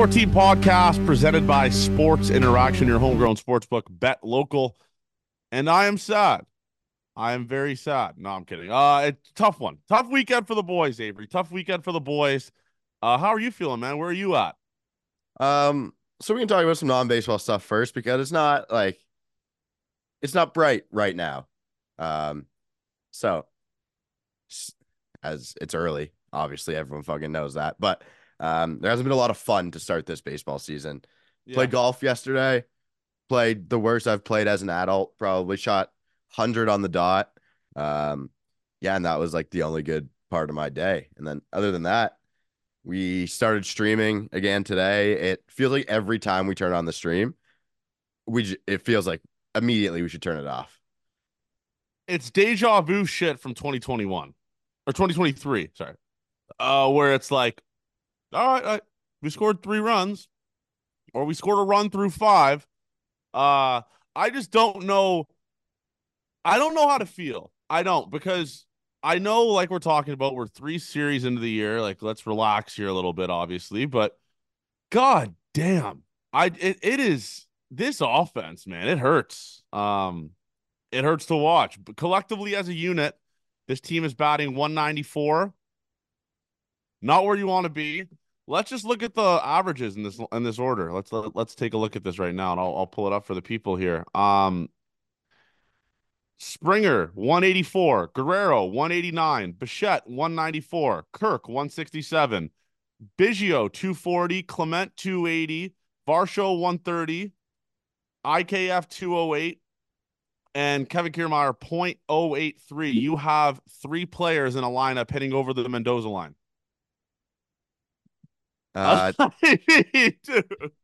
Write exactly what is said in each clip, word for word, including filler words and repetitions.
fourteen podcast presented by Sports Interaction, your homegrown sportsbook. Bet local. And I am sad. I am very sad. No, I'm kidding. Uh, it's a tough one. Tough weekend for the boys, Avery. Tough weekend for the boys. Uh, how are you feeling, man? Where are you at? Um, so we can talk about some non-baseball stuff first because it's not like it's not bright right now. Um, so as it's early, obviously everyone fucking knows that, but um, there hasn't been a lot of fun to start this baseball season. Yeah. Played golf yesterday. Played the worst I've played as an adult. Probably shot one hundred on the dot. Um, yeah, and that was like the only good part of my day. And then other than that, we started streaming again today. It feels like every time we turn on the stream, we j- it feels like immediately we should turn it off. It's deja vu shit from twenty twenty-one or twenty twenty-three. Sorry. Uh, where it's like, all right, all right, we scored three runs or we scored a run through five. Uh, I just don't know. I don't know how to feel. I don't because I know, like we're talking about, we're three series into the year. Like, let's relax here a little bit, obviously. But god damn, I it, it is this offense, man. It hurts. Um, it hurts to watch. But collectively, as a unit, this team is batting one ninety-four. Not where you want to be. Let's just look at the averages in this in this order. Let's let, let's take a look at this right now, and I'll I'll pull it up for the people here. Um, Springer, one eighty-four. Guerrero, one eighty-nine. Bichette, one ninety-four. Kirk, one sixty-seven. Biggio, two forty. Clement, two eighty. Varsho, one thirty. I K F, two oh eight. And Kevin Kiermaier, point oh eight three. You have three players in a lineup hitting over the Mendoza line. Uh, Dude,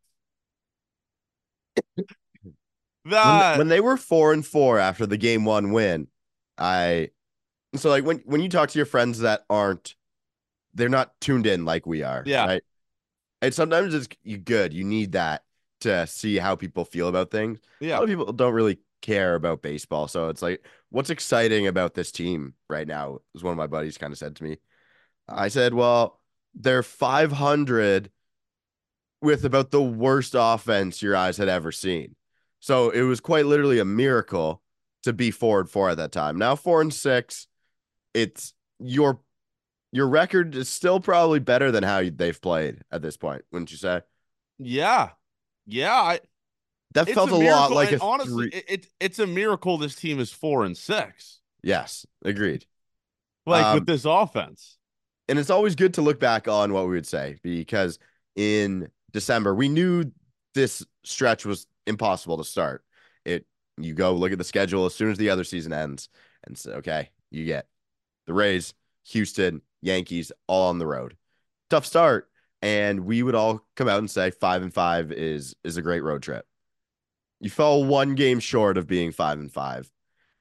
when that, when they were four and four after the game one win, I so like when when you talk to your friends that aren't they're not tuned in like we are, yeah, right? And sometimes it's you good. You need that to see how people feel about things. A yeah. lot of people don't really care about baseball. So it's like, what's exciting about this team right now? Is one of my buddies kind of said to me. I said, well, they're five hundred with about the worst offense your eyes had ever seen. So it was quite literally a miracle to be four and four at that time. Now four and six, it's your your record is still probably better than how they've played at this point, wouldn't you say? Yeah. Yeah. I, That it's felt a a lot miracle. like And a honestly, three. it, it it's a miracle this team is four and six. Yes, agreed. Like with Um, this offense. and it's always good to look back on what we would say because in December we knew this stretch was impossible to start. It you go look at the schedule as soon as the other season ends and say, okay, you get the Rays, Houston, Yankees, all on the road. Tough start, and we would all come out and say five and five is is a great road trip. You fell one game short of being five and five,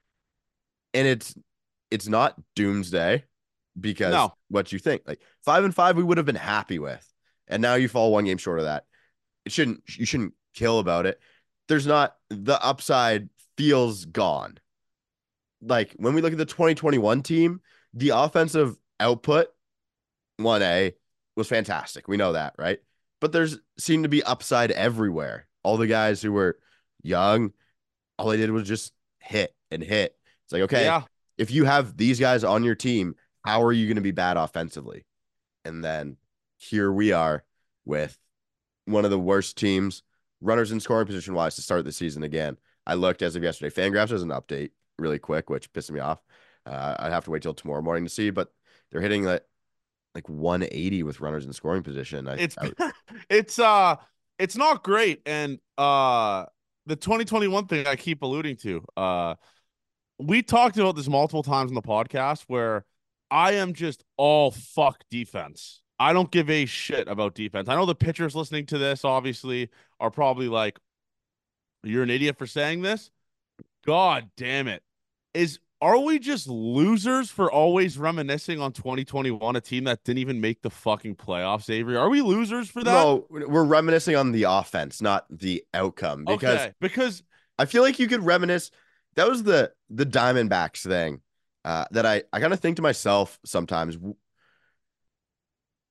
and it's it's not doomsday because No. what you think like five and five we would have been happy with, and now you fall one game short of that. It shouldn't you shouldn't kill about it. There's not the upside feels gone. Like when we look at the twenty twenty-one team, the offensive output one A was fantastic. We know that, right? But there's seemed to be upside everywhere. All the guys who were young, all they did was just hit and hit. It's like, okay, Yeah. if you have these guys on your team, how are you going to be bad offensively? And then here we are with one of the worst teams, runners in scoring position wise to start the season again. I looked as of yesterday. Fangraphs has an update really quick, which pissed me off. Uh, I'd have to wait till tomorrow morning to see, but they're hitting like like one eighty with runners in scoring position. I, It's I it's uh it's not great. And uh the twenty twenty-one thing I keep alluding to. Uh we talked about this multiple times in the podcast where I am just all fuck defense. I don't give a shit about defense. I know the pitchers listening to this obviously are probably like, you're an idiot for saying this. God damn it. Is are we just losers for always reminiscing on twenty twenty-one, a team that didn't even make the fucking playoffs, Avery? Are we losers for that? no, we're reminiscing on the offense, not the outcome, because Okay, because I feel like you could reminisce. That was the the Diamondbacks thing uh, that I I kind of think to myself sometimes.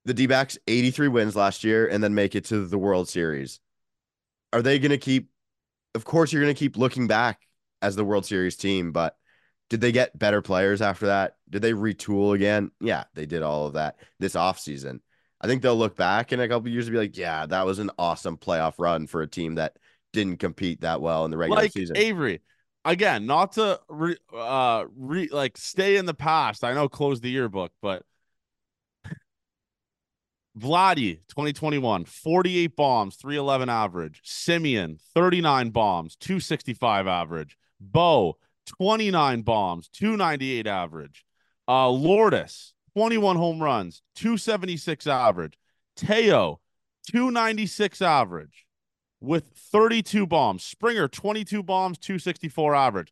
the D-backs eighty-three wins last year and then make it to the World Series. Are they going to keep, of course, you're going to keep looking back as the World Series team, but did they get better players after that? Did they retool again? Yeah, they did all of that this offseason. I think they'll look back in a couple years and be like, yeah, that was an awesome playoff run for a team that didn't compete that well in the regular Like season. Avery, again, not to re, uh re like stay in the past. I know close the yearbook, but Vladdy, twenty twenty-one, forty-eight bombs, three eleven average. Simeon, thirty-nine bombs, two sixty-five average. Bo, twenty-nine bombs, two ninety-eight average. Uh, Lourdes, twenty-one home runs, two seventy-six average. Teo, two ninety-six average with thirty-two bombs. Springer, twenty-two bombs, two sixty-four average.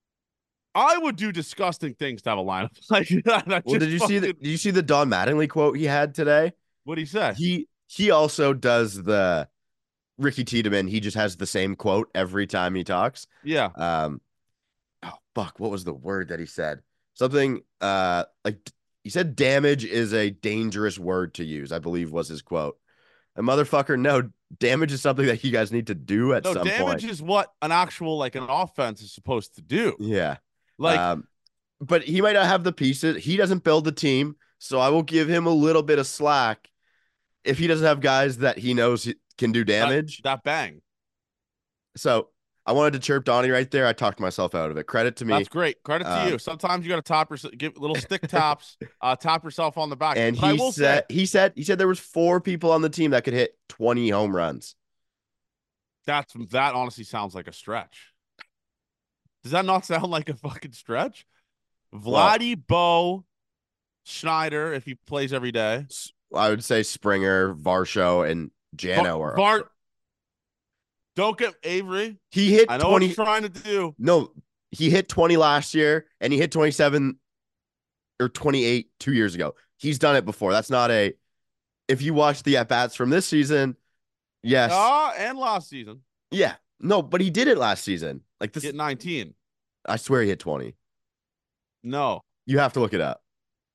I would do disgusting things to have a lineup like that. Well, did you see the did you see the Don Mattingly quote he had today? What'd he say? He he also does the Ricky Tiedemann. He just has the same quote every time he talks. Yeah. Um, oh fuck, what was the word that he said? Something uh like he said damage is a dangerous word to use, I believe was his quote. A motherfucker, no, damage is something that you guys need to do at No, some damage point. is what an actual like an offense is supposed to do. Yeah. Like, Um, but he might not have the pieces. He doesn't build the team, so I will give him a little bit of slack if he doesn't have guys that he knows can do that damage. that bang. So I wanted to chirp Donnie right there. I talked myself out of it. Credit to me. That's great. Credit to Um, you. Sometimes you got to top yourself, give little stick taps, uh, tap yourself on the back. and But I he will said say he said he said there was four people on the team that could hit twenty home runs. that's that honestly sounds like a stretch. Does that not sound like a fucking stretch? Well, Vladdy, Bo, Schneider, if he plays every day. I would say Springer, Varsho, and Jano Var, are. Var don't get Avery. He hit I know twenty. what you're trying to do. No, he hit twenty last year, and he hit twenty-seven or twenty-eight two years ago. He's done it before. That's not a. If you watch the at bats from this season, yes, Ah, uh, and last season. yeah, no, but he did it last season. Like this, Get nineteen. I swear he hit twenty. No, You have to look it up.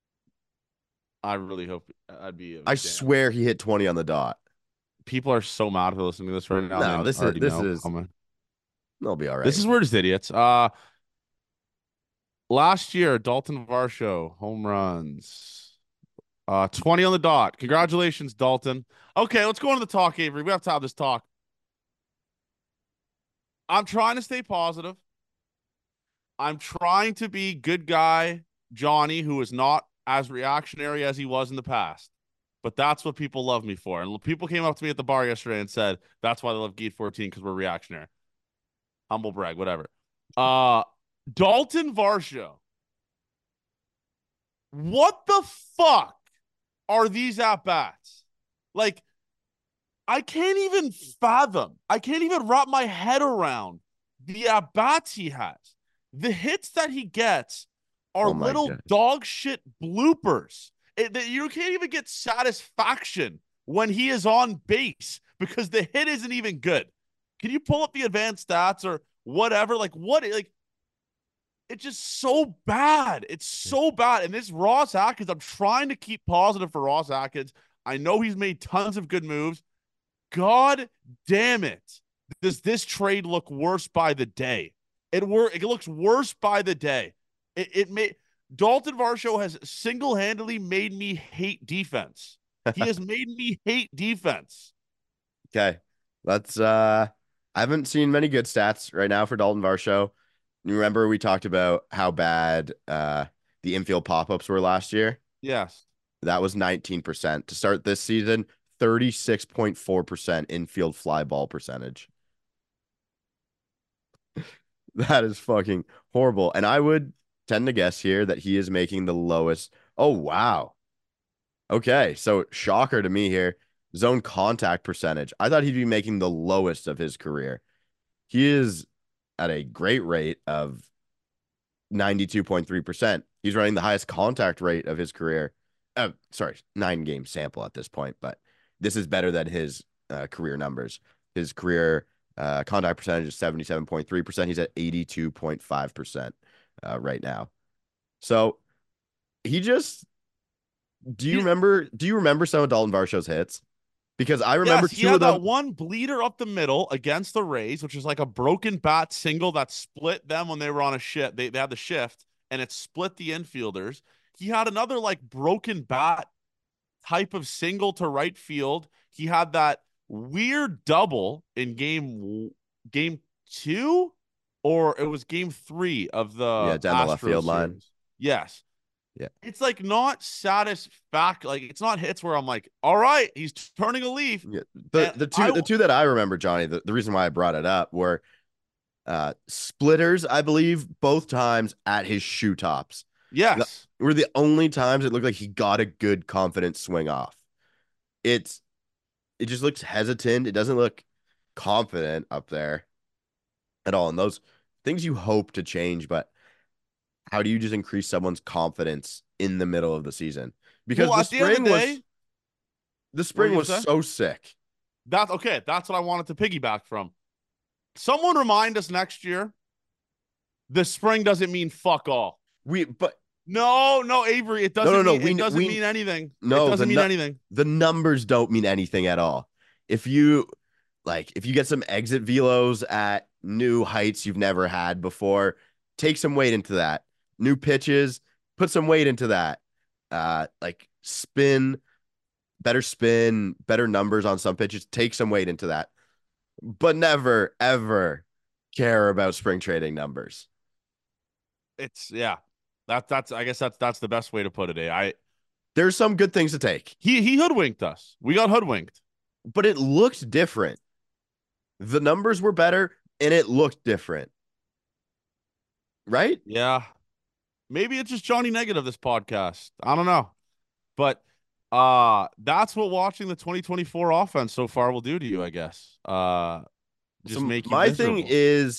I really hope I'd be. I damn. swear he hit twenty on the dot. People are so mad for listening to this right now. No, They this is already this know. is. Coming. They'll be all right. This is we're just idiots. Uh, last year, Dalton Varsho home runs. Uh, twenty on the dot. Congratulations, Dalton. Okay, let's go into the talk, Avery. We have to have this talk. I'm trying to stay positive. I'm trying to be good guy Johnny, who is not as reactionary as he was in the past. But that's what people love me for. And people came up to me at the bar yesterday and said, that's why they love Geet fourteen, because we're reactionary. Humble brag, whatever. Uh, Dalton Varsho. What the fuck are these at bats? Like, I can't even fathom. I can't even wrap my head around the at bats he has. The hits that he gets are Oh my little God. dog shit bloopers. It, the, you can't even get satisfaction when he is on base because the hit isn't even good. Can you pull up the advanced stats or whatever? Like, what? Like, it's just so bad. It's so bad. And this Ross Atkins, I'm trying to keep positive for Ross Atkins. I know he's made tons of good moves. God damn it. Does this trade look worse by the day? It were it looks worse by the day. It it made Dalton Varsho has single-handedly made me hate defense. He has made me hate defense. Okay. Let's uh I haven't seen many good stats right now for Dalton Varsho. You remember we talked about how bad uh the infield pop-ups were last year? Yes. That was nineteen percent. To start this season, thirty-six point four percent infield fly ball percentage. That is fucking horrible. And I would tend to guess here that he is making the lowest. Oh, wow. Okay. So, shocker to me here. Zone contact percentage. I thought he'd be making the lowest of his career. He is at a great rate of ninety-two point three percent. He's running the highest contact rate of his career. Uh, sorry, nine game sample at this point, but this is better than his uh, career numbers. His career uh, contact percentage is seventy-seven point three percent. He's at eighty-two point five percent uh, right now. So he just Do you He, remember? Do you remember some of Dalton Varsho's hits? Because I remember yes, he two of had that them. one bleeder up the middle against the Rays, which is like a broken bat single that split them when they were on a shift. They, they had the shift and it split the infielders. He had another like broken bat type of single to right field. He had that weird double in game game two, or it was game three of Yeah, the down the left Astros field line. series. Yes. Yeah. It's like not satisfact like it's not hits where I'm like, all right, he's turning a leaf. Yeah. The And the two I the two that I remember, Johnny, the, the reason why I brought it up were uh splitters, I believe, both times at his shoe tops. That yes. were the only times it looked like he got a good confident swing off. It's it just looks hesitant. It doesn't look confident up there at all. And those things you hope to change, but how do you just increase someone's confidence in the middle of the season? Because Well, the at the end of spring the was day, the what were spring you was gonna say? so sick. That's okay. That's what I wanted to piggyback from. Someone remind us next year. The spring doesn't mean fuck all. We but No, no, Avery, it no no doesn't no mean we it doesn't we mean anything. It no the doesn't mean nu- anything. the numbers don't mean anything at all. If you like if you get some exit velos at new heights you've never had before, take some weight into that. New pitches, put some weight into that. Uh like spin, better spin, better numbers on some pitches, take some weight into that. But never ever care about spring trading numbers. It's yeah. That that's I guess that's that's the best way to put it. Eh? I There's some good things to take, he he hoodwinked us. We got hoodwinked. but it looked different. The numbers were better and it looked different. Right? Yeah. Maybe it's just Johnny Negative this podcast. I don't know. But uh that's what watching the twenty twenty-four offense so far will do to you, I guess. Uh just So make you my thing miserable. is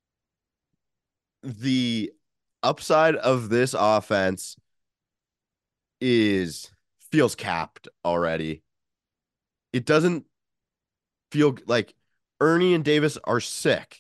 the upside of this offense is feels capped already. It doesn't feel like Ernie and Davis are sick.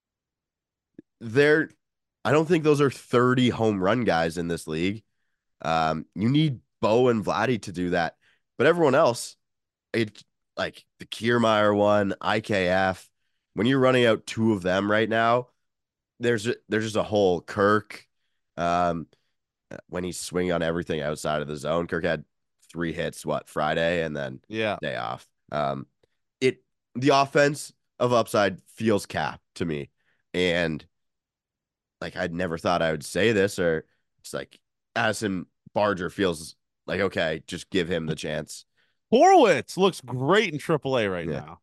They're I don't think those are thirty home run guys in this league. Um, you need Bo and Vladdy to do that. But everyone else, it like the Kiermaier one, I K F, when you're running out two of them right now, there's there's just a whole Kirk. Um, when he's swinging on everything outside of the zone, Kirk had three hits, what, Friday, and then Yeah. day off. Um, it the offense of upside feels capped to me, and like I'd never thought I would say this, or it's like Addison Barger feels like okay, just give him the chance. Horowitz looks great in triple A right Yeah, now.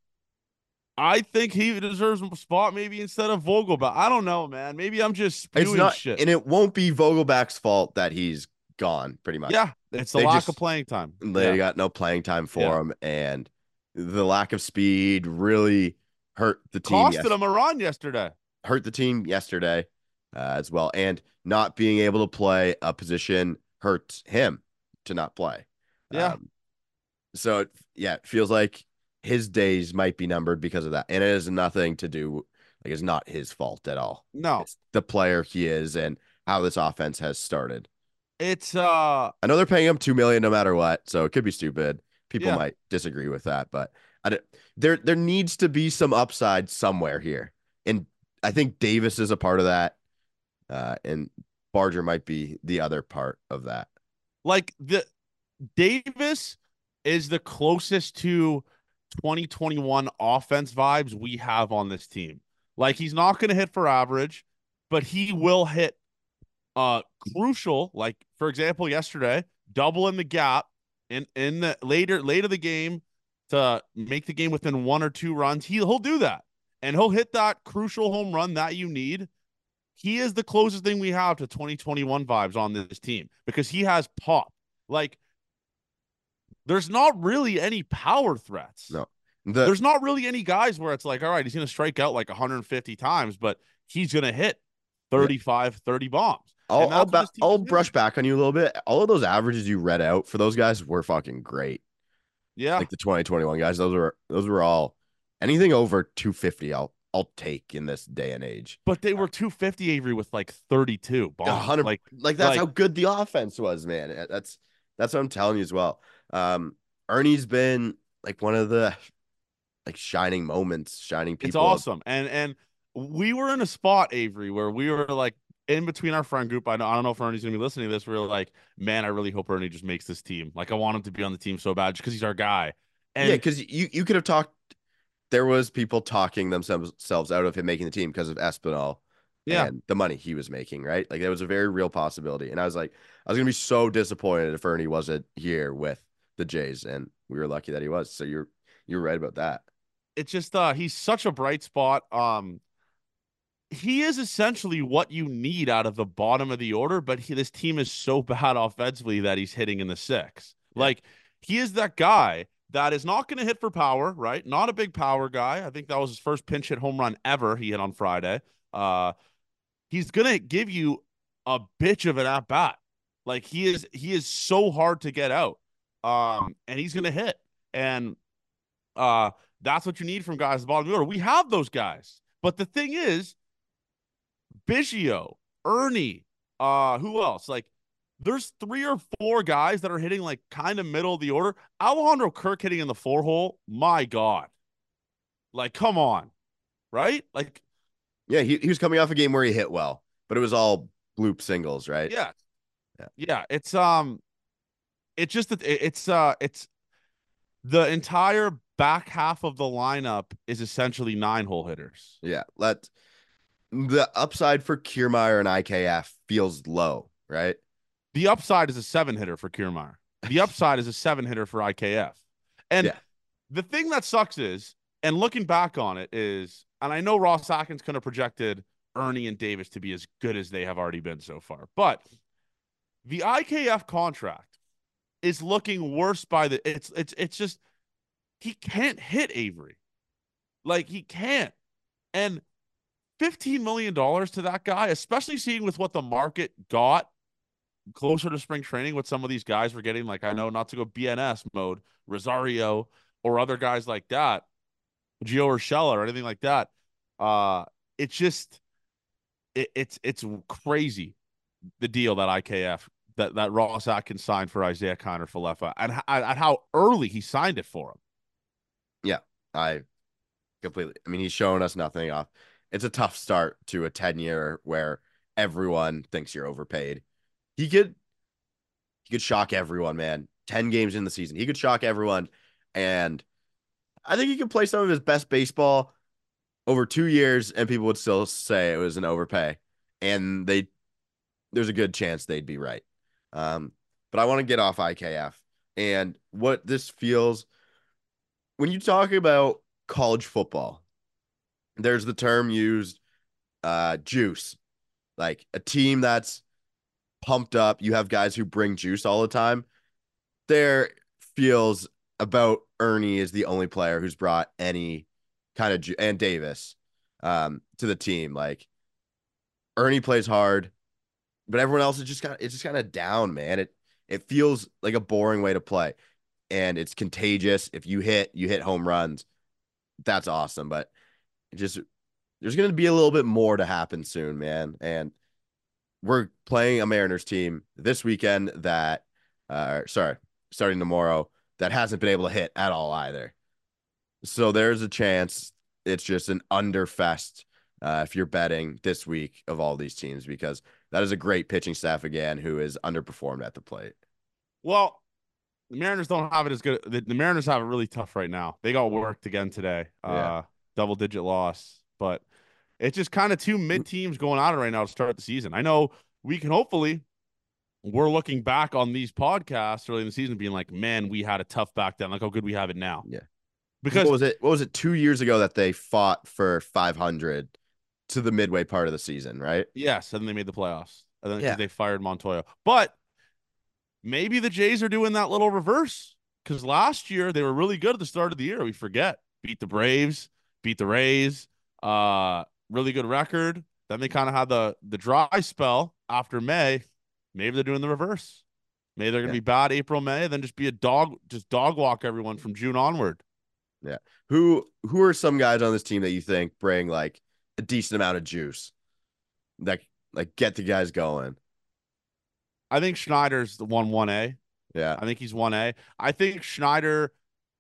I think he deserves a spot maybe instead of Vogelbach. I don't know, man. Maybe I'm just it's spewing not, shit. and it won't be Vogelback's fault that he's gone. Pretty much, Yeah, it's the they lack of just playing time. they Yeah, got no playing time yeah. for him, and the lack of speed really hurt the team. Costed Yes, him a run yesterday. hurt the team yesterday uh, as well, and not being able to play a position hurts him to not play. Yeah. Um, so it, yeah, it feels like his days might be numbered because of that, and it has nothing to do like it's not his fault at all. No, It's the player he is and how this offense has started. it's uh I know they're paying him two million no matter what, so it could be stupid. People yeah. might disagree with that, but I don't, there there needs to be some upside somewhere here, and I think Davis is a part of that, uh, and Barger might be the other part of that. Like the Davis is the closest to twenty twenty-one offense vibes we have on this team. Like he's not going to hit for average, but he will hit uh crucial, like for example yesterday, double in the gap in in the later late of the game to make the game within one or two runs. He he'll do that. And he'll hit that crucial home run that you need. He is the closest thing we have to twenty twenty-one vibes on this team because he has pop. Like there's not really any power threats. No, the There's not really any guys where it's like, all right, he's going to strike out like one hundred fifty times, but he's going to hit yeah, thirty-five, thirty bombs. I'll And I'll that's what ba- this team I'll is brush doing. back on you a little bit. All of those averages you read out for those guys were fucking great. Yeah. Like the twenty twenty-one guys, those were those were all anything over two fifty. I'll I'll take in this day and age. But they were two hundred fifty Avery with like thirty-two A bombs. hundred, Like, like that's like how good the offense was, man. That's That's what I'm telling you as well. Um, Ernie's been like one of the like shining moments, shining It's people up. awesome. And and we were in a spot, Avery, where we were like in between our friend group. I know I don't know if Ernie's gonna be listening to this. We were like, man, I really hope Ernie just makes this team. Like I want him to be on the team so bad just because he's our guy. Yeah, And because you you could have talked. There was people talking themselves out of him making the team because of Espinal yeah, and the money he was making, right? Like that was a very real possibility. And I was like, I was gonna be so disappointed if Ernie wasn't here with the Jays, and we were lucky that he was. So you're you're right about that. it's just uh he's such a bright spot. Um he is essentially what you need out of the bottom of the order, but he, this team is so bad offensively that he's hitting in the six. Yeah. Like he is that guy that is not going to hit for power, right? Not a big power guy. I think that was his first pinch hit home run ever he hit on Friday. Uh, he's going to give you a bitch of an at bat. Like he is, he is so hard to get out. Um, and he's going to hit. And uh, that's what you need from guys at the bottom of the order. We have those guys. But the thing is, Biggio, Ernie, uh, who else? Like, there's three or four guys that are hitting like kind of middle of the order. Alejandro Kirk hitting in the four hole. My God. Like, come on. Right? Like, Yeah, he, he was coming off a game where he hit well, but it was all bloop singles, right? yeah. Yeah. Yeah. It's um it's just that it's uh it's the entire back half of the lineup is essentially nine hole hitters. Yeah. Let the upside for Kiermaier and I K F feels low, right? The upside is a seven hitter for Kiermaier. The upside is a seven hitter for I K F. And Yeah. the thing that sucks is, and looking back on it is, and I know Ross Atkins kind of projected Ernie and Davis to be as good as they have already been so far, but the I K F contract is looking worse by the it's it's it's just he can't hit Avery. Like he can't. And fifteen million dollars to that guy, especially seeing with what the market got closer to spring training, what some of these guys were getting, like I know not to go B N S mode, Rosario or other guys like that, Gio Urshela or anything like that. Uh, it's just it, it's it's crazy the deal that I K F that that Ross Atkins signed for Isaiah Kiner Falefa and, and how early he signed it for him. Yeah. I completely. I mean, he's showing us nothing off. It's a tough start to a ten year where everyone thinks you're overpaid. He could he could shock everyone, man. ten games in the season. He could shock everyone. And I think he could play some of his best baseball over two years, and people would still say it was an overpay. And they there's a good chance they'd be right. Um, but I want to get off I K F and what this feels when you talk about college football. There's the term used, uh, juice, like a team that's pumped up. You have guys who bring juice all the time. There feels about Ernie is the only player who's brought any kind of ju- and Davis um, to the team. Like Ernie plays hard, but everyone else is just kind of it's just kind of down, man. It it feels like a boring way to play, and it's contagious. If you hit, you hit home runs. That's awesome, but it just there's going to be a little bit more to happen soon, man. And we're playing a Mariners team this weekend that, uh, sorry, starting tomorrow that hasn't been able to hit at all either. So there's a chance it's just an underfest uh, if you're betting this week of all these teams because that is a great pitching staff again who is underperformed at the plate. Well, the Mariners don't have it as good. The, the Mariners have it really tough right now. They got worked again today. Yeah. Uh, double digit loss, but it's just kind of two mid teams going at it right now to start the season. I know we can hopefully we're looking back on these podcasts early in the season being like, man, we had a tough back then. Look how good we have it now. Yeah. What Because was it? What was it two years ago that they fought for five hundred to the midway part of the season, right? yes, and then they made the playoffs. And then because Yeah. they fired Montoya. But maybe the Jays are doing that little reverse. Because last year they were really good at the start of the year. We forget. Beat the Braves, beat the Rays, uh, really good record. Then they kind of had the the dry spell after May. Maybe they're doing the reverse. Maybe they're gonna Yeah. be bad April, May, then just be a dog, just dog walk everyone from June onward. Yeah. Who who are some guys on this team that you think bring like a decent amount of juice that like get the guys going? I think Schneider's the one one A. Yeah. I think he's one A. I think Schneider,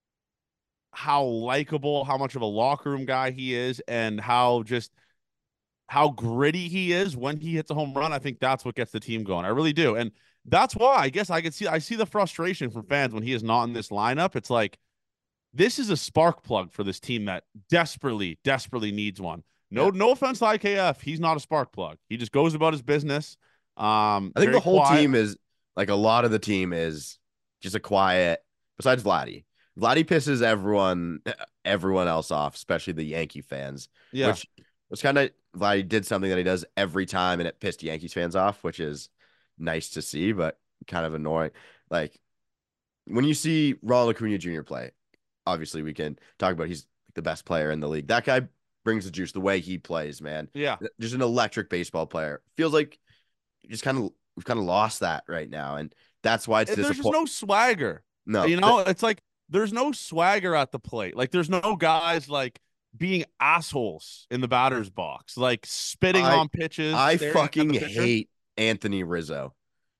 how likable, how much of a locker room guy he is, and how just how gritty he is when he hits a home run. I think that's what gets the team going. I really do. And that's why I guess I can see I see the frustration from fans when he is not in this lineup. It's like this is a spark plug for this team that desperately, desperately needs one. No, Yeah. no offense to I K F. He's not a spark plug. He just goes about his business. Um, I think the very whole quiet. team is like a lot of the team is just a quiet, besides Vladdy. Vladdy pisses everyone everyone else off, especially the Yankee fans, Yeah. which was kind of Vladdy did something that he does every time and it pissed Yankees fans off, which is nice to see, but kind of annoying. Like when you see Ronald Acuna Junior play, obviously we can talk about he's the best player in the league. That guy brings the juice the way he plays, man. Yeah. Just an electric baseball player. Feels like just kind of we've kind of lost that right now, and that's why it's There's just disappointing. no swagger. No, You th- know, it's like there's no swagger at the plate. Like there's no guys like being assholes in the batter's box, like spitting I on pitches, I staring at fucking the pitcher. hate Anthony Rizzo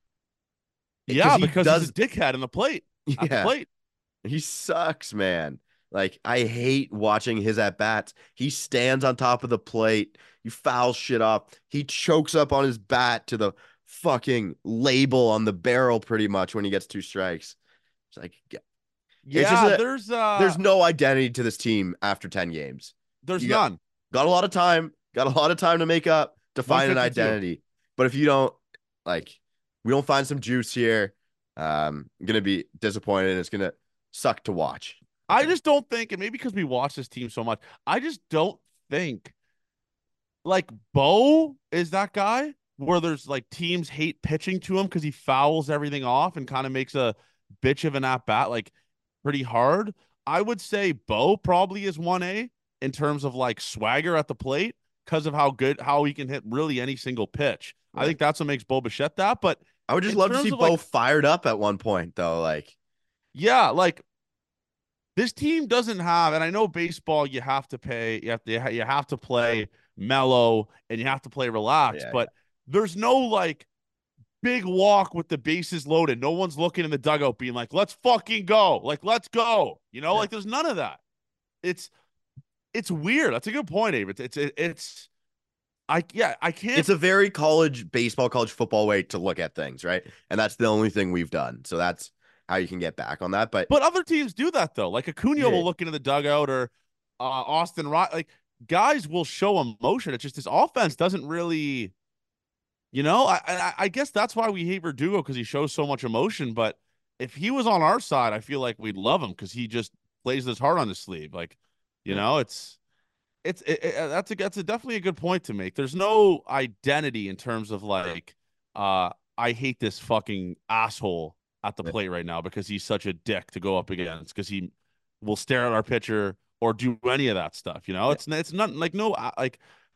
because Yeah, he because he's a does. dickhead in the plate at the Yeah, plate. he sucks, man. Like I hate watching his at bats. He stands on top of the plate. You foul shit off. He chokes up on his bat to the fucking label on the barrel pretty much when he gets two strikes. It's like it's just Yeah, a there's uh there's no identity to this team after ten games. there's You got none. got a lot of time, got a lot of time to make up to find an one fifty-two. identity. But if you don't like we don't find some juice here, um, I'm gonna be disappointed and it's gonna suck to watch. I I think. just don't think, and maybe because we watch this team so much, I just don't think like Bo is that guy where there's like teams hate pitching to him because he fouls everything off and kind of makes a bitch of an at bat like pretty hard. I would say Bo probably is one A in terms of like swagger at the plate because of how good how he can hit really any single pitch. I Yeah. think that's what makes Bo Bichette that. But I would just in love to see terms of Bo like, fired up at one point though. Like, yeah, like this team doesn't have, and I know baseball, you have to pay, you have to, you have to play mellow and you have to play relaxed, yeah, yeah. but there's no like big walk with the bases loaded. No one's looking in the dugout being like, let's fucking go. Like, let's go. You know, Yeah. like there's none of that. It's, it's weird. That's a good point, Abe. It's, it's, it's, I, yeah, I can't, It's a very college baseball, college football way to look at things, right? And that's the only thing we've done. So that's how you can get back on that. But but other teams do that though. Like Acuna yeah, will look into the dugout or uh, Austin Rock, like guys will show emotion. It's just this offense doesn't really, you know, I, I I guess that's why we hate Verdugo because he shows so much emotion. But if he was on our side, I feel like we'd love him because he just plays this heart on his sleeve. Like, you yeah, know, it's it's it, it, that's a that's a definitely a good point to make. There's no identity in terms of like, uh, I hate this fucking asshole at the yeah. plate right now because he's such a dick to go up against because he will stare at our pitcher or do any of that stuff. You know, Yeah. it's it's not like no uh, like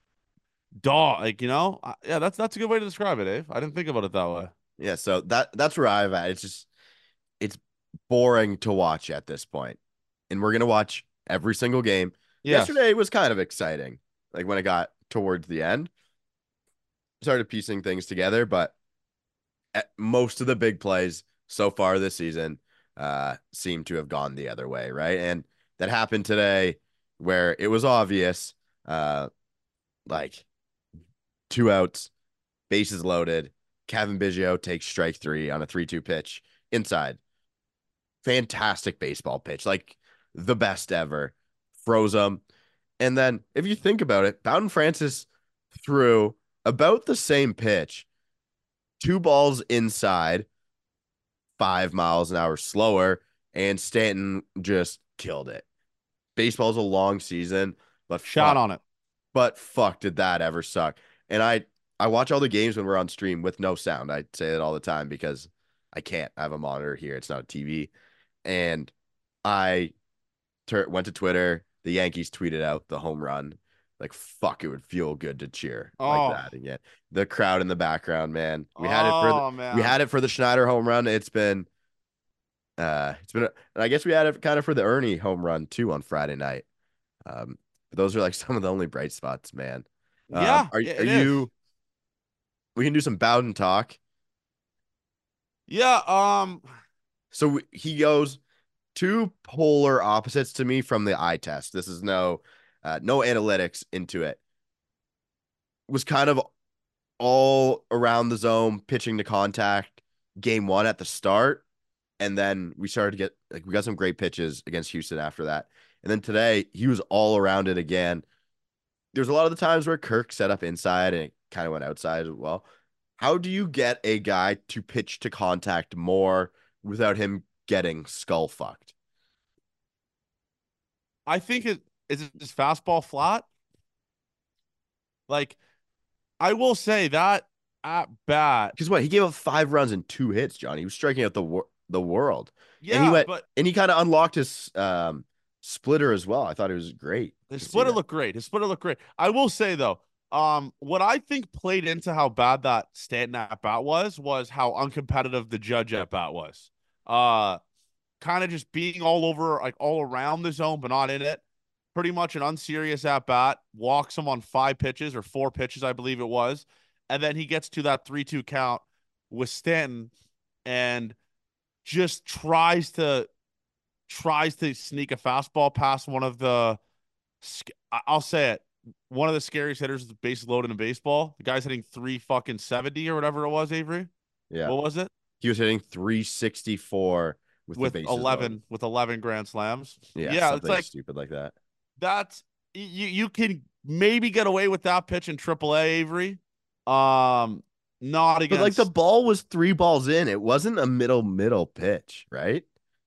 dog like you know uh, yeah that's that's a good way to describe it, Dave. I didn't think about it that way. Yeah, so that that's where I've at. It's just it's boring to watch at this point. And we're gonna watch every single game. Yes. Yesterday was kind of exciting. Like when it got towards the end, started piecing things together, but at most of the big plays so far this season uh seem to have gone the other way, right? And that happened today where it was obvious, uh like two outs, bases loaded. Kevin Biggio takes strike three on a three two pitch inside. Fantastic baseball pitch, like the best ever. Froze him. And then if you think about it, Bowden Francis threw about the same pitch, two balls inside, five miles an hour slower, and Stanton just killed it. Baseball's a long season, but Shot fuck, on it. but fuck, did that ever suck? And I I watch all the games when we're on stream with no sound. I say that all the time because I can't. I have a monitor here. It's not a T V. And I tur went to Twitter. The Yankees tweeted out the home run. Like fuck, it would feel good to cheer like Oh. that again. The crowd in the background, man. We had it for the Oh we man. had it for the Schneider home run. It's been uh it's been and I guess we had it kind of for the Ernie home run too on Friday night. Um, but those are like some of the only bright spots, man. Um, Yeah, are it are it is. you? We can do some Bowden talk. Yeah, um So he goes two polar opposites to me from the eye test. This is no uh, no analytics into it. Was kind of all around the zone, pitching to contact game one at the start. And then we started to get like we got some great pitches against Houston after that. And then today he was all around it again. There's a lot of the times where Kirk set up inside and it kind of went outside as well. How do you get a guy to pitch to contact more without him getting skull fucked? I think it is it just fastball flat. Like I will say that at bat, Because what he gave up five runs and two hits, Johnny. He was striking out the wor- the world, and he yeah, went but and he kind of unlocked his um, splitter as well. I thought it was great his to see splitter that. looked great. His splitter looked great. I will say though, um, what I think played into how bad that Stanton at bat was was how uncompetitive the Judge at bat was. Uh, kind of just being all over, like all around the zone, but not in it. Pretty much an unserious at bat. Walks him on five pitches or four pitches, I believe it was, and then he gets to that three two count with Stanton and just tries to tries to sneak a fastball past one of the I'll say it. One of the scariest hitters with bases loaded in baseball. The guy's hitting three fucking seventy or whatever it was, Avery. Yeah, What was it? he was hitting three sixty-four with the With bases loaded. eleven with eleven grand slams. Yeah, Yeah, it's something like stupid like that. that's you you can maybe get away with that pitch in triple A, Avery. Um not But like the against ball was three balls in. It wasn't a middle middle pitch, right?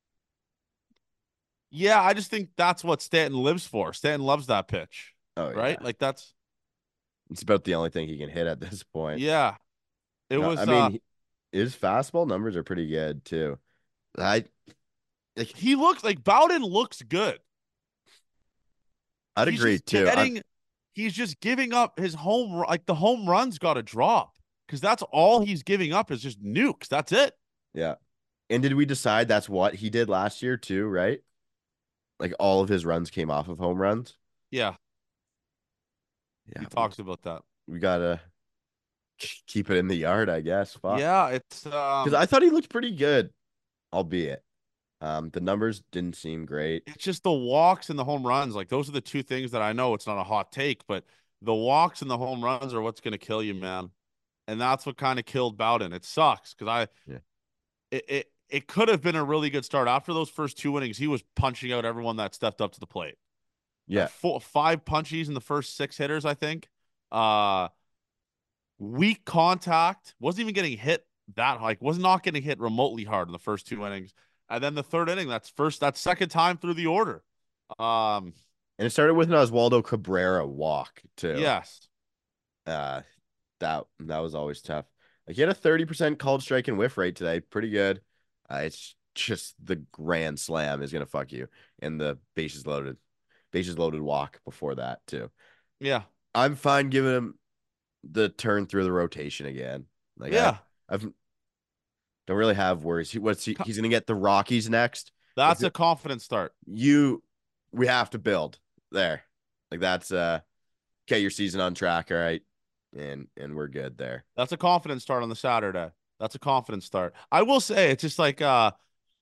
Yeah, I just think that's what Stanton lives for. Stanton loves that pitch. Oh Right? yeah, Like that's it's about the only thing he can hit at this point. yeah. It No, I was mean uh he- his fastball numbers are pretty good too. I like he looks like Bowden looks good. I'd He's agree just too. I getting he's just giving up his home like the home runs got to drop because that's all he's giving up is just nukes. That's it. yeah. And did we decide that's what he did last year too, right? Like all of his runs came off of home runs. Yeah, Yeah, we we, talked about that. we gotta keep it in the yard, I guess. Fuck. Yeah, it's Because um I thought he looked pretty good, albeit. Um, the numbers didn't seem great. it's just the walks and the home runs. Like those are the two things that I know it's not a hot take, but the walks and the home runs are what's going to kill you, man. And that's what kind of killed Bowden. It sucks because I Yeah. it, it it could have been a really good start after those first two innings. He was punching out everyone that stepped up to the plate. Uh, Yeah. four, five punchies in the first six hitters, I think. Uh, weak contact. Wasn't even getting hit that like was not getting hit remotely hard in the first two innings. And then the third inning, that's first, that's second time through the order. Um, And it started with an Oswaldo Cabrera walk too. yes, Uh, that that was always tough. Like he had a thirty percent called strike and whiff rate today. Pretty good. Uh, it's just the grand slam is gonna fuck you. And the bases loaded, bases loaded walk before that too. yeah, I'm fine giving him the turn through the rotation again. Like I, yeah. I've don't really have worries. He, what's he, he's gonna get the Rockies next. That's If a confident start. you, we have to build there. Like that's uh, get your season on track. All right, and and we're good there. That's a confident start on the Saturday. That's a confident start. I will say it's just like uh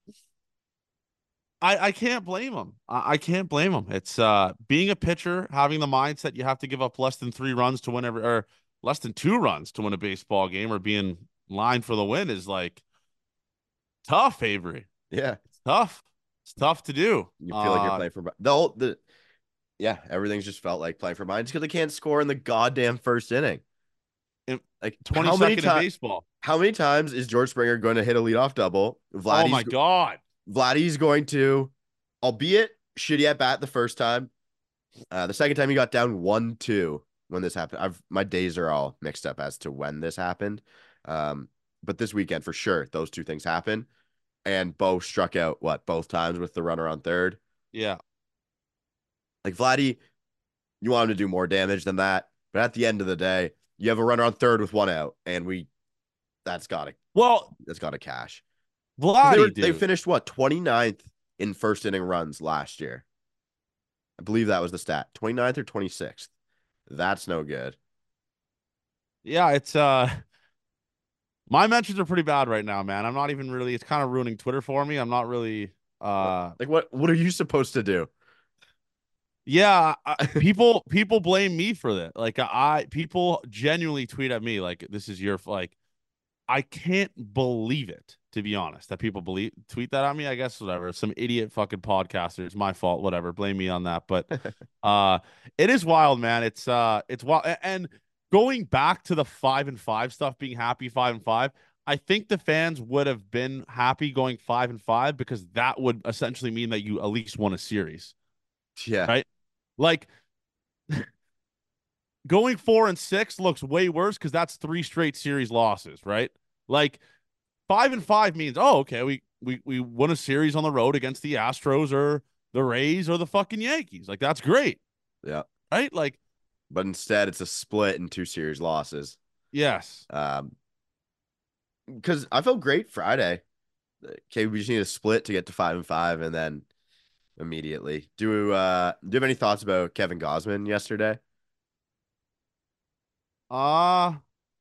I, I can't blame him. I, I can't blame him. It's uh being a pitcher, having the mindset you have to give up less than three runs to win every or less than two runs to win a baseball game or being lined for the win is like tough, Avery. Yeah, It's tough. It's tough to do. you feel like you're Uh playing for the whole the. Yeah, everything's just felt like playing for mine just because they can't score in the goddamn first inning. in Like how many twenty-second in times? baseball. How many times is George Springer going to hit a leadoff double? Oh my Vladdy's God. Vladdy's going to, albeit shitty at bat the first time. Uh, the second time he got down one two when this happened. I've my days are all mixed up as to when this happened. Um, but this weekend for sure, those two things happen. And Bo struck out what both times with the runner on third. Yeah. Like Vladdy, you want him to do more damage than that. But at the end of the day, you have a runner on third with one out, and we that's gotta Well, that's gotta cash. They were Vladdy, they dude. finished what twenty-ninth in first inning runs last year. I believe that was the stat. twenty-ninth or twenty-sixth. That's no good. Yeah, it's uh My mentions are pretty bad right now, man. I'm not even really. It's kind of ruining Twitter for me. I'm not really. What Uh, like what what are you supposed to do? yeah, I, people people blame me for that. Like I people genuinely tweet at me like this is your like. I can't believe it, to be honest, that people believe tweet that at me. I guess whatever. Some idiot fucking podcaster. It's my fault. Whatever. Blame me on that. But uh it is wild, man. It's uh it's wild. And going back to the five and five stuff, being happy five and five, I think the fans would have been happy going five and five because that would essentially mean that you at least won a series, Yeah. right? Like going four and six looks way worse because that's three straight series losses, right? Like five and five means, oh, okay, we we we won a series on the road against the Astros or the Rays or the fucking Yankees. Like that's great, Yeah. right? Like But instead it's a split in two series losses. yes, Um, because I felt great Friday. Okay, we just need a split to get to five and five, and then immediately. Do uh do you have any thoughts about Kevin Gosman yesterday? uh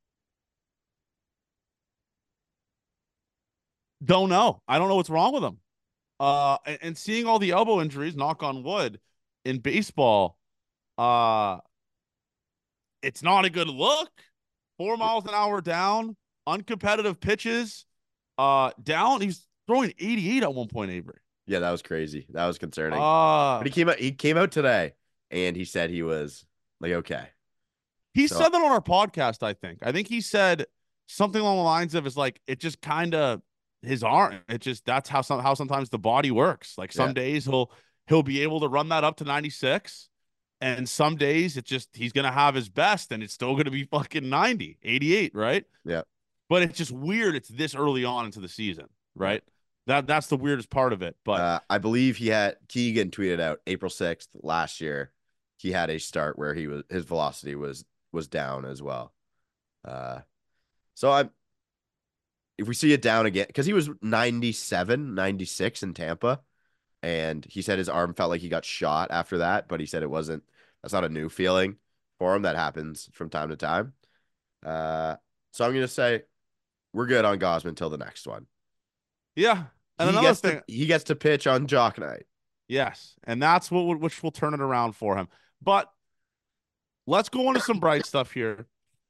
don't know. I don't know what's wrong with him. Uh, and, and seeing all the elbow injuries, knock on wood, in baseball, uh, it's not a good look. Four miles an hour down, uncompetitive pitches, uh, down. He's throwing eighty-eight at one point, Avery. Yeah, that was crazy. That was concerning. Uh, But he came out he came out today and he said he was like okay. he So said that on our podcast, I think. I think he said something along the lines of is like it just kind of his arm. It just that's how some how sometimes the body works. Like some yeah, days he'll he'll be able to run that up to ninety-six. And some days it just he's gonna have his best and it's still gonna be fucking ninety, eighty-eight, right? yeah, But it's just weird it's this early on into the season, yeah. right? That that's the weirdest part of it. But Uh, I believe he had Keegan tweeted out April sixth last year. He had a start where he was his velocity was was down as well. Uh, so I if we see it down again because he was ninety-seven, ninety-six in Tampa, and he said his arm felt like he got shot after that, but he said it wasn't. That's not a new feeling for him. That happens from time to time. Uh, so I'm gonna say we're good on Gosman until the next one. yeah. And He another gets to thing, he gets to pitch on Jock Night. yes, and that's what which will turn it around for him. But let's go into some bright stuff here.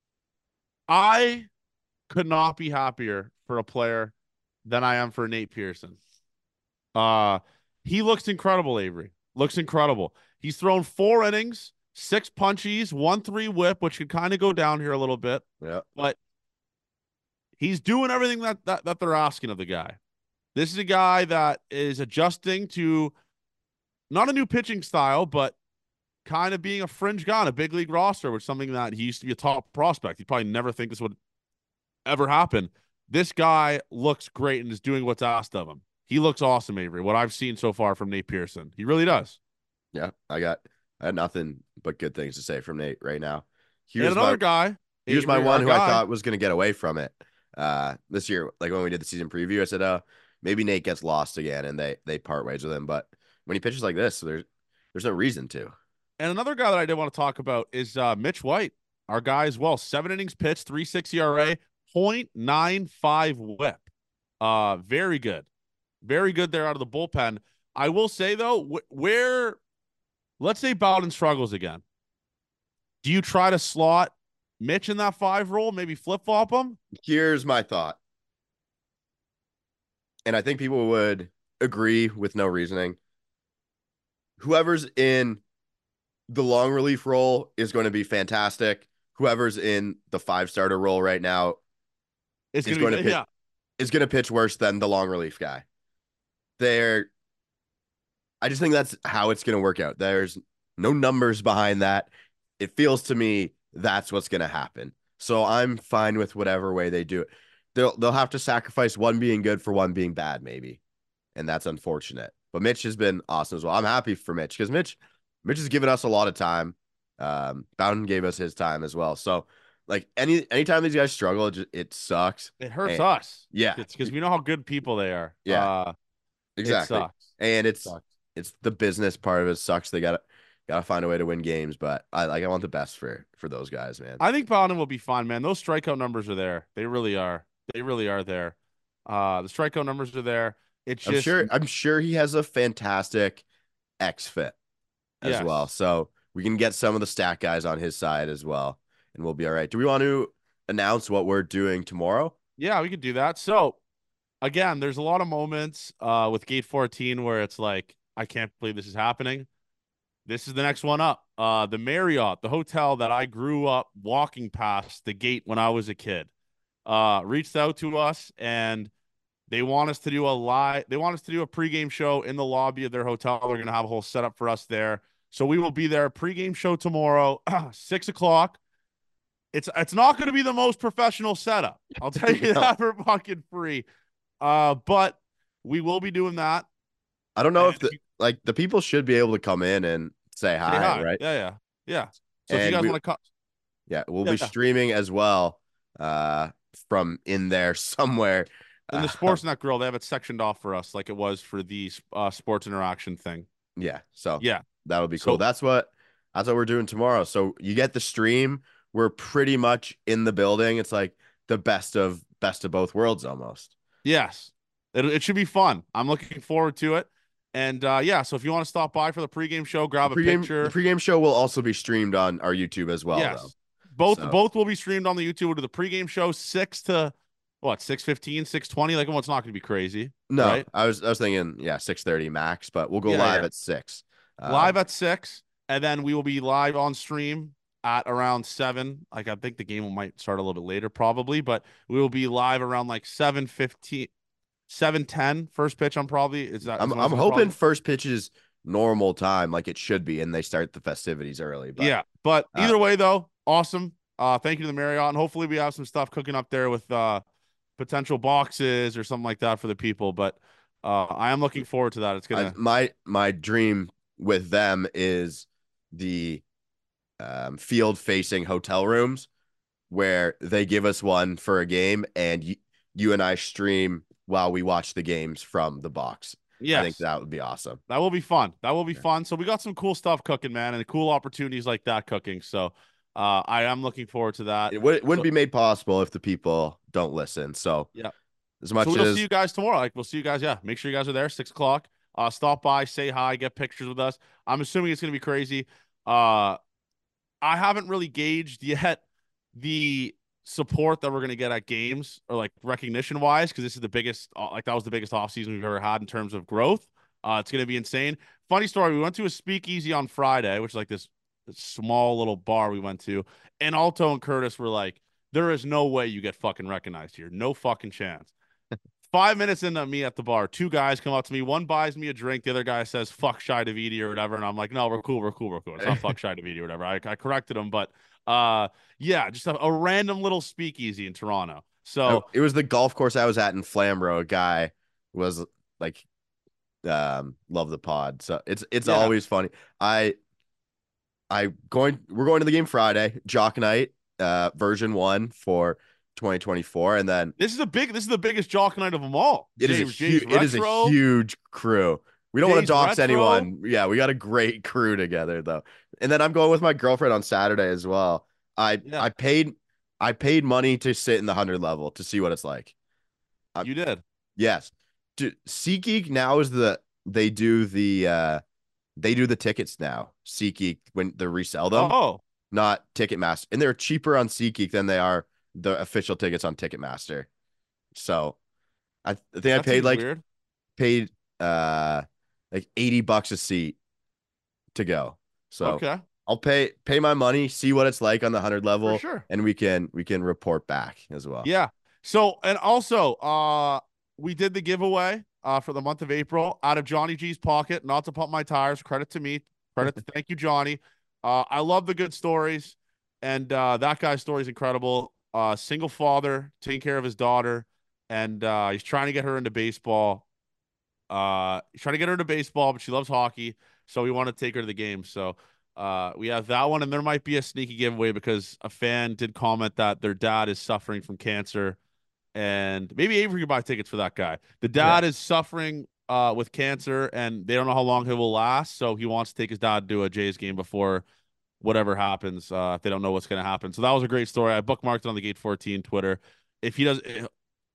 I could not be happier for a player than I am for Nate Pearson. Uh, he looks incredible, Avery. Looks incredible. He's thrown four innings, six punchies, one three whip, which could kind of go down here a little bit, Yeah, but he's doing everything that, that that they're asking of the guy. This is a guy that is adjusting to not a new pitching style, but kind of being a fringe guy on a big league roster, which is something that he used to be a top prospect. You'd probably never think this would ever happen. This guy looks great and is doing what's asked of him. He looks awesome, Avery. What I've seen so far from Nate Pearson, he really does. yeah. I got I had nothing but good things to say from Nate right now. And Here's another my guy, here's my Avery, one our who I guy, thought was gonna get away from it. Uh, this year, like when we did the season preview, I said, "Uh, maybe Nate gets lost again," and they they part ways with him. But when he pitches like this, there's there's no reason to. and another guy that I did want to talk about is uh, Mitch White, our guy as well. Seven innings pitched, three six E R A, point nine five WHIP. Uh, very good, very good there out of the bullpen. I will say though, wh- where let's say Bowden struggles again, do you try to slot Mitch in that five role, maybe flip flop him? Here's my thought, and I think people would agree with no reasoning. Whoever's in the long relief role is going to be fantastic. Whoever's in the five starter role right now It's is gonna going to be pitch yeah. is going to pitch worse than the long relief guy. They're I just think that's how it's going to work out. There's no numbers behind that. It feels to me that's what's going to happen. So I'm fine with whatever way they do it. They'll they'll have to sacrifice one being good for one being bad, maybe, and that's unfortunate. But Mitch has been awesome as well. I'm happy for Mitch because Mitch Mitch has given us a lot of time. Um, Bowden gave us his time as well. So like any anytime these guys struggle, it, just, it sucks. It hurts And us. yeah, It's because we know how good people they are. yeah, Uh, it exactly. sucks. And It it's sucks. it's the business part of it sucks. They gotta gotta find a way to win games, but I like I want the best for for those guys, man. I think Bowden will be fine, man. Those strikeout numbers are there. They really are. They really are there. Uh, the strikeout numbers are there. It's I'm just sure I'm sure he has a fantastic X fit as well. yes, So we can get some of the stat guys on his side as well, and we'll be all right. Do we want to announce what we're doing tomorrow? yeah, we could do that. So again, there's a lot of moments uh with Gate fourteen where it's like, I can't believe this is happening. This is the next one up. Uh, the Marriott, the hotel that I grew up walking past the gate when I was a kid, uh, reached out to us and they want us to do a live. They want us to do a pregame show in the lobby of their hotel. They're going to have a whole setup for us there. So we will be there. Pregame show tomorrow, six o'clock. It's it's not going to be the most professional setup. I'll tell you No, that for fucking free. Uh, but we will be doing that. I don't know And if if the you like the people should be able to come in and say say hi, hi, right? yeah, yeah, yeah. So if you And guys we want to come, yeah, we'll be yeah, streaming as well uh from in there somewhere. in the Uh, Sportsnet Grill, they have it sectioned off for us, like it was for the uh, sports interaction thing. yeah, so Yeah. that'll be cool. So That's what that's what we're doing tomorrow. So you get the stream. We're pretty much in the building. It's like the best of best of both worlds almost. yes, it it should be fun. I'm looking forward to it. And uh, yeah, so if you want to stop by for the pregame show, The grab a pregame the picture. pregame show will also be streamed on our YouTube as well, though. Yes, both So both will be streamed on the YouTube. We'll do the pregame show six to what six fifteen, six twenty. Like, well, it's not going to be crazy, no, right? I was I was thinking yeah six thirty max, but we'll go Yeah, live yeah. at six. Live Um, at six, and then we will be live on stream at around seven. Like, I think the game might start a little bit later, probably, but we will be live around like seven fifteen, seven ten. First pitch, I'm probably is that I'm is when it's I'm gonna hoping probably first pitch is normal time like it should be, and they start the festivities early. But yeah. But uh, either way, though, awesome. Uh, thank you to the Marriott, and hopefully we have some stuff cooking up there with uh potential boxes or something like that for the people. But uh, I am looking forward to that. It's I, gonna my my dream with them is the um, field facing hotel rooms where they give us one for a game and y- you and I stream while we watch the games from the box. I think yes. that would be awesome. That will be fun. That will be Yeah. fun. So we got some cool stuff cooking, man, and cool opportunities like that cooking. So uh, I am looking forward to that. It, would, it wouldn't So be made possible if the people don't listen. So yeah. as So much we'll see as you guys tomorrow. Like we'll see you guys. Yeah. Make sure you guys are there, six o'clock. Uh stop by, say hi, get pictures with us. I'm assuming it's gonna be crazy. Uh I haven't really gauged yet the support that we're going to get at games or like recognition wise because this is the biggest uh, like that was the biggest offseason we've ever had in terms of growth. Uh, it's going to be insane. Funny story, we went to a speakeasy on Friday, which is like this, this small little bar we went to, and Alto and Curtis were like, there is no way you get fucking recognized here. No fucking chance. Five minutes into me at the bar, two guys come up to me. One buys me a drink. The other guy says, fuck Shy Davidi or whatever. And I'm like, no, we're cool. We're cool. We're cool. It's not fuck Shy Davidi or whatever. I, I corrected him. But uh, yeah, just a, a random little speakeasy in Toronto. I, So it was the golf course I was at in Flamborough. A guy was like, um, love the pod. So it's it's yeah, always funny. I I going we're going to the game Friday, Jock Night, uh, version one for twenty twenty-four, and then this is a big, this is the biggest jock night of them all. it is a James, James huge it is a Retro, huge crew. We don't want to James dox Retro. anyone. Yeah, we got a great crew together though. And then I'm going with my girlfriend on Saturday as well. I Yeah, I paid I paid money to sit in the hundred level to see what it's like. I, you did. yes. Dude, SeatGeek now is the they do the uh they do the tickets now. SeatGeek when they resell them, Oh, not Ticketmaster. And they're cheaper on SeatGeek than they are the official tickets on Ticketmaster. So I, th- I think I that paid seems like weird. paid uh like eighty bucks a seat to go. So Okay, I'll pay pay my money, see what it's like on the hundred for level, sure. and we can we can report back as well. Yeah. So, and also, uh, we did the giveaway uh for the month of April out of Johnny G's pocket. Not to pump my tires. Credit to me. Credit to thank you, Johnny. Uh, I love the good stories, and uh, that guy's story is incredible. Uh, single father taking care of his daughter, and uh, he's trying to get her into baseball. Uh, he's trying to get her into baseball, but she loves hockey, so we want to take her to the game. So. Uh, we have that one, and there might be a sneaky giveaway because a fan did comment that their dad is suffering from cancer, and maybe Avery could buy tickets for that guy. The Yeah. dad is suffering uh with cancer, and they don't know how long he will last, so he wants to take his dad to a Jays game before whatever happens. Uh, if they don't know what's going to happen, so that was a great story. I bookmarked it on the Gate fourteen Twitter. If he does,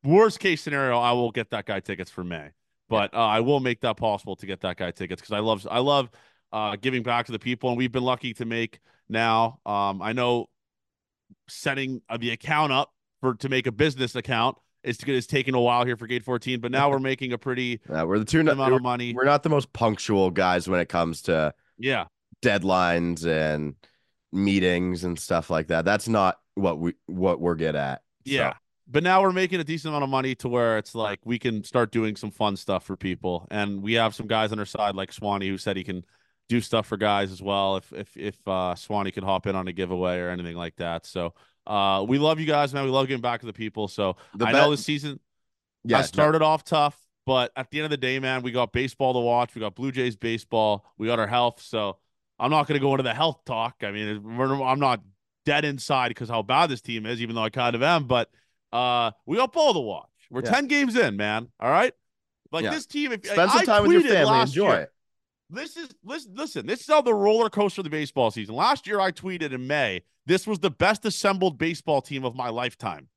worst case scenario, I will get that guy tickets for May, Yeah. but uh, I will make that possible to get that guy tickets because I love I love uh, giving back to the people, and we've been lucky to make now. Um, I know setting uh, the account up for to make a business account is is taking a while here for Gate fourteen, but now we're making a pretty Uh, we're the two. good amount We're of money. we're not the most punctual guys when it comes to Yeah, deadlines and meetings and stuff like that. That's not what we what we're good at. So yeah. But now we're making a decent amount of money to where it's like we can start doing some fun stuff for people, and we have some guys on our side like Swanee who said he can do stuff for guys as well if if if uh, Swanee can hop in on a giveaway or anything like that. So uh, we love you guys, man. We love giving back to the people. So the I know bet, the season yeah, has no, started off tough, but at the end of the day, man, we got baseball to watch. We got Blue Jays baseball. We got our health. So I'm not going to go into the health talk. I mean, I'm not dead inside because how bad this team is, even though I kind of am. But uh, we got ball to watch. We're yeah, ten games in, man. All right. Like yeah. this team, if Spend some I time with your tweeted family. last Enjoy year, it. this is listen, listen, this is how the roller coaster of the baseball season. Last year, I tweeted in May, this was the best assembled baseball team of my lifetime.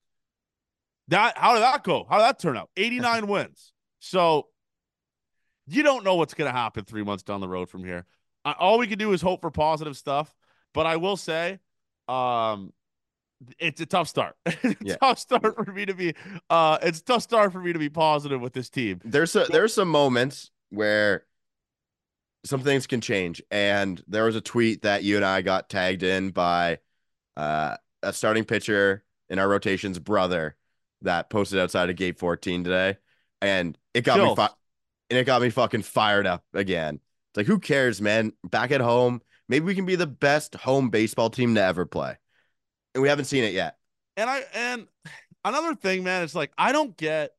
That how did that go? How did that turn out? eighty-nine wins. So you don't know what's going to happen three months down the road from here. Uh, all we can do is hope for positive stuff. But I will say, um, it's a tough start. It's a Yeah. tough start for me to be. Uh, it's a tough start for me to be positive with this team. There's a, there's some moments where some things can change, and there was a tweet that you and I got tagged in by uh, a starting pitcher in our rotation's brother that posted outside of gate fourteen today, and it got me Chills. fi- and it got me fucking fired up again. It's like, who cares, man? Back at home, maybe we can be the best home baseball team to ever play, and we haven't seen it yet. And I and another thing, man, it's like I don't get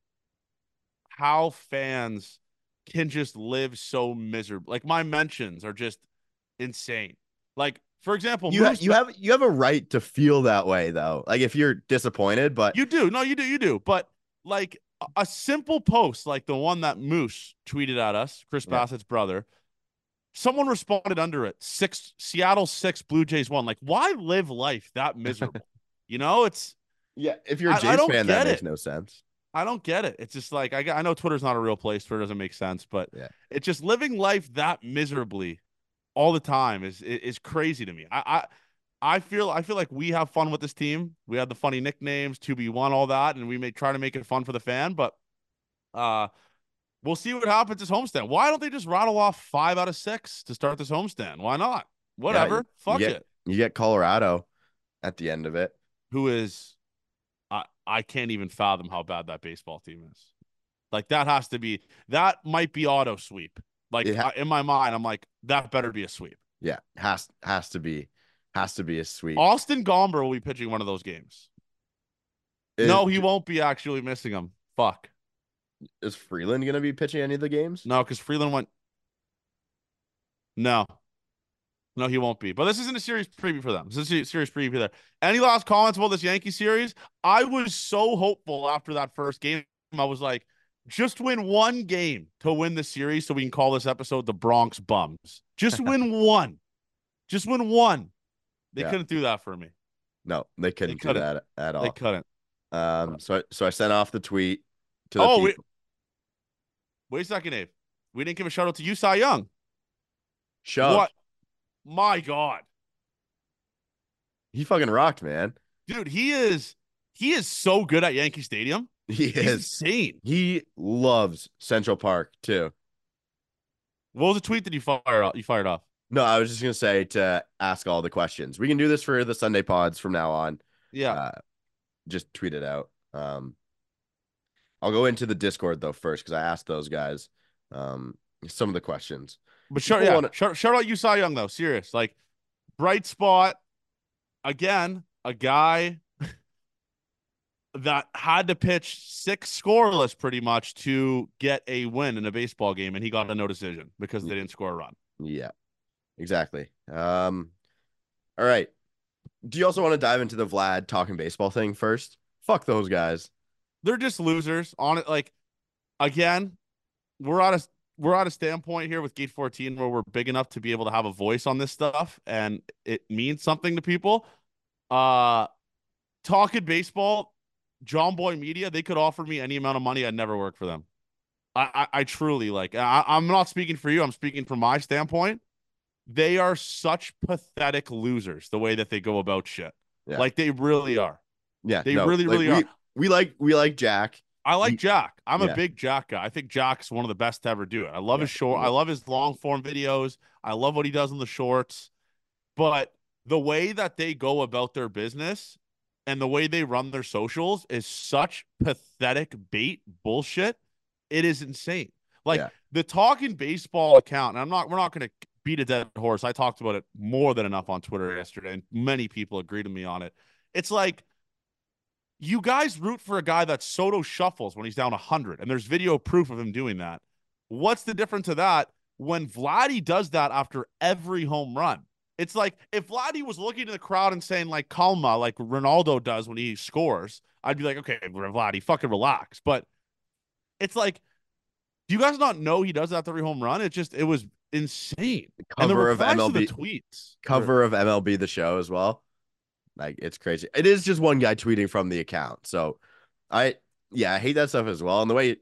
how fans can just live so miserable. Like my mentions are just insane. Like for example, You ha- Moose. you have you have a right to feel that way though. Like if you're disappointed, but You do. No, you do. You do. But like a, a simple post like the one that Moose tweeted at us, Chris yeah, Bassett's brother, someone responded under it. Six Seattle six, Blue Jays one. Like, why live life that miserable? You know, it's yeah. If you're a I, I Jays don't fan, that get makes it. no sense. I don't get it. It's just like I, I know Twitter's not a real place. Twitter doesn't make sense, but Yeah, it's just living life that miserably all the time is is, is crazy to me. I, I I feel I feel like we have fun with this team. We had the funny nicknames, two B one, all that, and we may try to make it fun for the fan, but uh we'll see what happens this homestand. Why don't they just rattle off five out of six to start this homestand? Why not? yeah. You, Whatever. you Fuck get it. you get Colorado at the end of it. Who is I I can't even fathom how bad that baseball team is. Like that has to be that might be auto sweep. Like It ha- I, in my mind, I'm like, that better be a sweep. yeah, has has to be has to be a sweep. Austin Gomber will be pitching one of those games. Is, No, he won't be actually missing them. Fuck. is Freeland gonna be pitching any of the games? No, because Freeland went. No, no, he won't be. But this isn't a serious preview for them. This is a serious preview there. Any last comments about this Yankee series? I was so hopeful after that first game. I was like, just win one game to win the series so we can call this episode the Bronx Bums. Just win one. Just win one. They Yeah. couldn't do that for me. No, they couldn't do couldn't. that at all. They couldn't. Um, so I, so I sent off the tweet to the Oh, people. wait, wait a second, Dave. We didn't give a shout out to you, Cy Young. Shoved. What? My God. He fucking rocked, man. Dude, he is he is so good at Yankee Stadium. He He's is. insane. He loves Central Park too. What was the tweet that you fired you fired off? No, I was just gonna say to ask all the questions. We can do this for the Sunday pods from now on. Yeah. Uh, just tweet it out. Um, I'll go into the Discord though first because I asked those guys um some of the questions. But shout, People yeah, wanna- shout, shout out you, Cy Young, though. Serious. Like, bright spot. Again, a guy that had to pitch six scoreless pretty much to get a win in a baseball game, and he got a no decision because they didn't score a run. Yeah, exactly. Um, all right. Do you also want to dive into the Vlad talking baseball thing first? Fuck those guys. They're just losers on it. Like, again, we're at a we're at a standpoint here with Gate fourteen where we're big enough to be able to have a voice on this stuff, and it means something to people. Uh, talking baseball, John Boy Media, they could offer me any amount of money. I'd never work for them. I, I, I truly like. I, I'm not speaking for you. I'm speaking from my standpoint. They are such pathetic losers. The way that they go about shit, Yeah. like they really are. Yeah. They No, really, like really are. we we like we like Jack. I like He, Jack. I'm a yeah. big Jack guy. I think Jack's one of the best to ever do it. I love Yeah. his short. Yeah. I love his long form videos. I love what he does in the shorts. But the way that they go about their business and the way they run their socials is such pathetic bait bullshit. It is insane. Like Yeah. the Talking Baseball account, and I'm not, we're not going to beat a dead horse. I talked about it more than enough on Twitter yesterday, and many people agreed with me on it. It's like, you guys root for a guy that Soto shuffles when he's down one hundred, and there's video proof of him doing that. What's the difference of that when Vladdy does that after every home run? It's like if Vladdy was looking to the crowd and saying like calma, like Ronaldo does when he scores, I'd be like, okay, Vladdy, fucking relax. But it's like, do you guys not know he does that after every home run? It just, it was insane. And the Cover of replies to the M L B tweets. cover of M L B the Show as well. Like it's crazy. It is just one guy tweeting from the account. So I yeah, I hate that stuff as well. And the way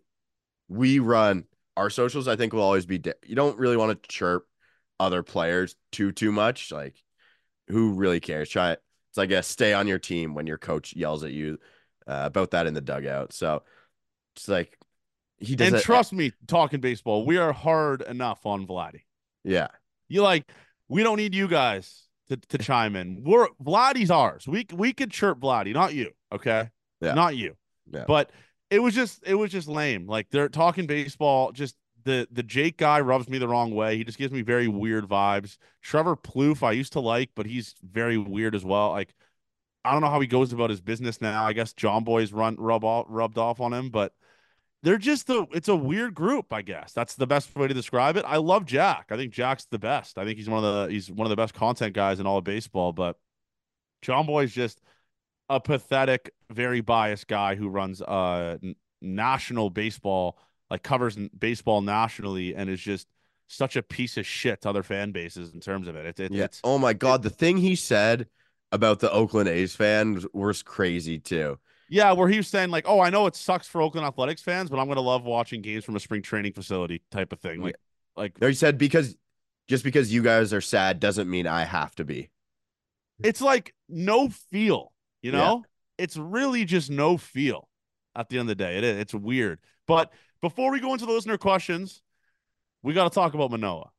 we run our socials, I think will always be di- you don't really want to chirp other players too too much. Like who really cares? Try it. It's like a stay on your team when your coach yells at you uh, about that in the dugout. So it's like he does And it. trust me, Talking Baseball, we are hard enough on Vladdy. Yeah. You like, we don't need you guys to, to chime in. We're Vladdy's ours. We we could chirp Vladdy, not you. Okay, Yeah. not you. Yeah. But it was just it was just lame. Like they're Talking Baseball. Just the the Jake guy rubs me the wrong way. He just gives me very weird vibes. Trevor Plouffe, I used to like, but he's very weird as well. Like I don't know how he goes about his business now. I guess John Boy's run rub off, rubbed off on him, but they're just a it's a weird group, I guess. That's the best way to describe it. I love Jack. I think Jack's the best. I think he's one of the he's one of the best content guys in all of baseball, but John Boy's just a pathetic, very biased guy who runs uh n- national baseball, like covers n- baseball nationally and is just such a piece of shit to other fan bases in terms of it. It, it Yeah. it's Oh my it, God. The thing he said about the Oakland A's fans was crazy too. yeah, where he was saying like, "Oh, I know it sucks for Oakland Athletics fans, but I'm gonna love watching games from a spring training facility," type of thing. Yeah. Like, like No, he said because just because you guys are sad doesn't mean I have to be. it's like no feel, you Yeah. know? It's really just no feel at the end of the day. It is. It's weird. But before we go into the listener questions, we got to talk about Manoah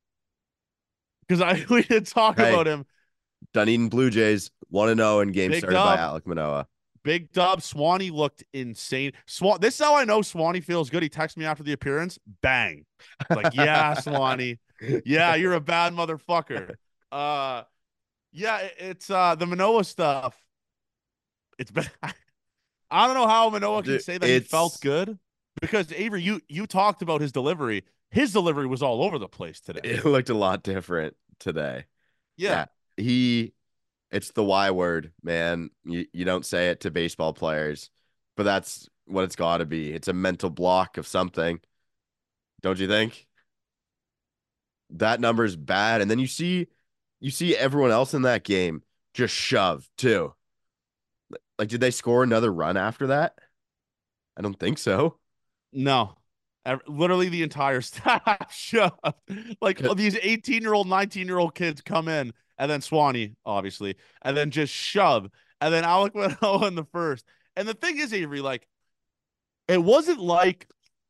because I we did talk Hey, about him. Dunedin Blue Jays one and oh in game Big started by dub, Alek Manoah. big dub. Swanee looked insane. Swan. This is how I know Swanee feels good. He texted me after the appearance. Bang. It's like, yeah, Swanee. Yeah, you're a bad motherfucker. Uh, yeah, it, it's uh the Manoah stuff. It's been. I don't know how Manoah can Dude, say that he felt it's good because Avery, you you talked about his delivery. His delivery was all over the place today. it looked a lot different today. Yeah. Yeah. He it's the Y word, man. You you don't say it to baseball players, but that's what it's got to be. It's a mental block of something. Don't you think? That number's bad. And then you see you see everyone else in that game just shove too. Like, did they score another run after that? I don't think so. No. Ev- Literally the entire staff shoved. Like 'Cause- these eighteen year old, nineteen year old kids come in, and then Swanee, obviously, and then just shove. And then Alec Manoah in the first. And the thing is, Avery, like, it wasn't like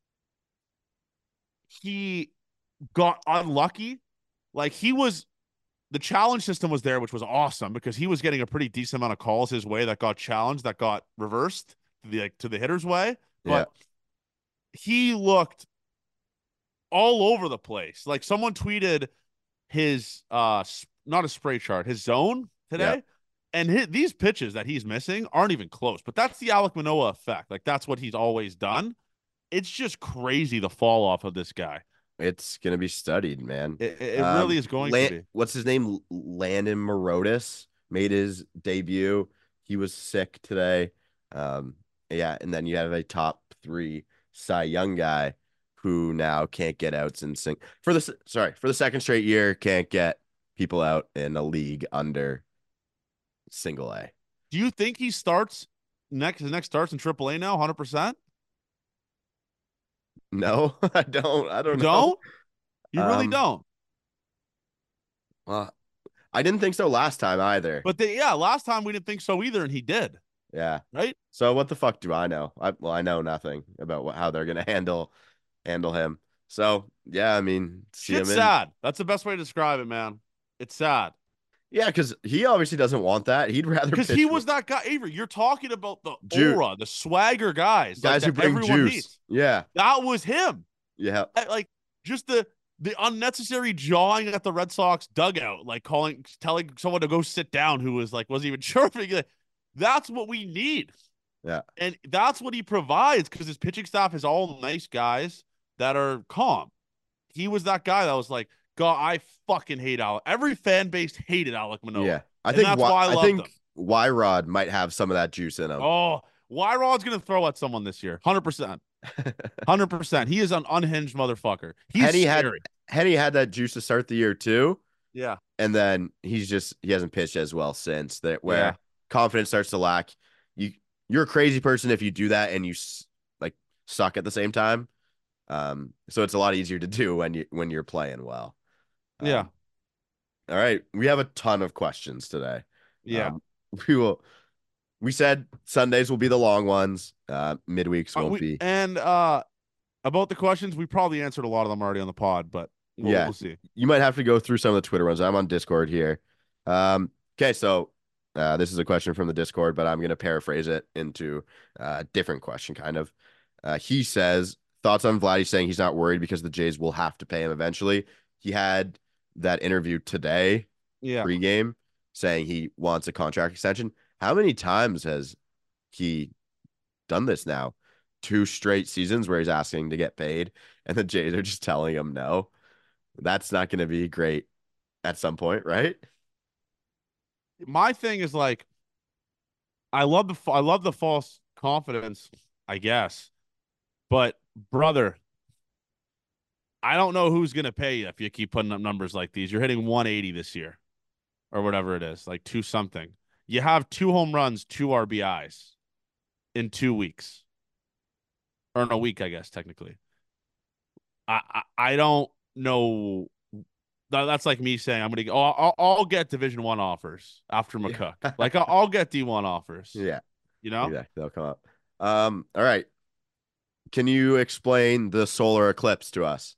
he got unlucky. Like, he was the challenge system was there, which was awesome because he was getting a pretty decent amount of calls his way that got challenged, that got reversed to the like, to the hitter's way. Yeah. But he looked all over the place. Like someone tweeted his uh not a spray chart, his zone today. Yeah. And his, these pitches that he's missing aren't even close. But that's the Alek Manoah effect. Like that's what he's always done. It's just crazy the fall off of this guy. It's gonna be studied, man. It, it Um, really is going Lan- to be. What's his name? Landon Morotis made his debut. He was sick today. Um, yeah, and then you have a top three Cy Young guy who now can't get outs and sing for the sorry for the second straight year can't get people out in a league under single A. Do you think he starts next his next starts in Triple A now, one hundred percent? No, I don't. I You don't know. don't? You really Um, don't. well, I didn't think so last time either. But they, yeah, last time we didn't think so either, and he did, Yeah. right? So what the fuck do I know? I well, I know nothing about what, how they're gonna handle handle him. So yeah, I mean, see him Shit's in. sad. That's the best way to describe it, man. It's sad. Yeah, because he obviously doesn't want that. He'd rather Because he pitch was that guy, Avery. You're talking about the Ju aura, the swagger guys, like guys who that bring everyone juice. hates. Yeah, That was him. yeah, Like just the the unnecessary jawing at the Red Sox dugout, like calling, telling someone to go sit down who was like wasn't even sure if he, that's what we need, yeah, and that's what he provides because his pitching staff is all nice guys that are calm. He was that guy that was like, God, I fucking hate Alec. Every fan base hated Alec yeah. Manoah, I and think that's why why I I loved him. think Y Rod might have some of that juice in him. Oh, Wyrod's gonna throw at someone this year, hundred percent, hundred percent. He is an unhinged motherfucker. He's Henny had scary. Henny had that juice to start the year too, Yeah, and then he's just he hasn't pitched as well since that. yeah, Where confidence starts to lack. You you're a crazy person if you do that and you like suck at the same time. Um, so it's a lot easier to do when you when you're playing well. yeah, Um, all right, we have a ton of questions today. yeah. Um, we will. We said Sundays will be the long ones. Uh, midweeks Uh, won't we be. and uh about the questions, we probably answered a lot of them already on the pod, but we'll Yeah, we'll see. you might have to go through some of the Twitter ones. I'm on Discord here. Um, okay, so uh, this is a question from the Discord, but I'm going to paraphrase it into a different question, kind of. Uh, he says, thoughts on Vladdy saying he's not worried because the Jays will have to pay him eventually. He had that interview today, Yeah. pregame, saying he wants a contract extension. How many times has he done this now? Two straight seasons where he's asking to get paid, and the Jays are just telling him no. That's not going to be great at some point, right? My thing is like I love the I love the false confidence, I guess. But brother, I don't know who's gonna pay you if you keep putting up numbers like these. You're hitting one eighty this year or whatever it is, like two something. You have two home runs, two R B Is in two weeks. Or in a week, I guess, technically. I I, I don't know. That's like me saying I'm gonna go. Oh, I'll, I'll get Division One offers after McCook. Yeah. Like I'll, I'll get D one offers. Yeah. You know? Yeah. They'll come up. Um, all right. Can you explain the solar eclipse to us?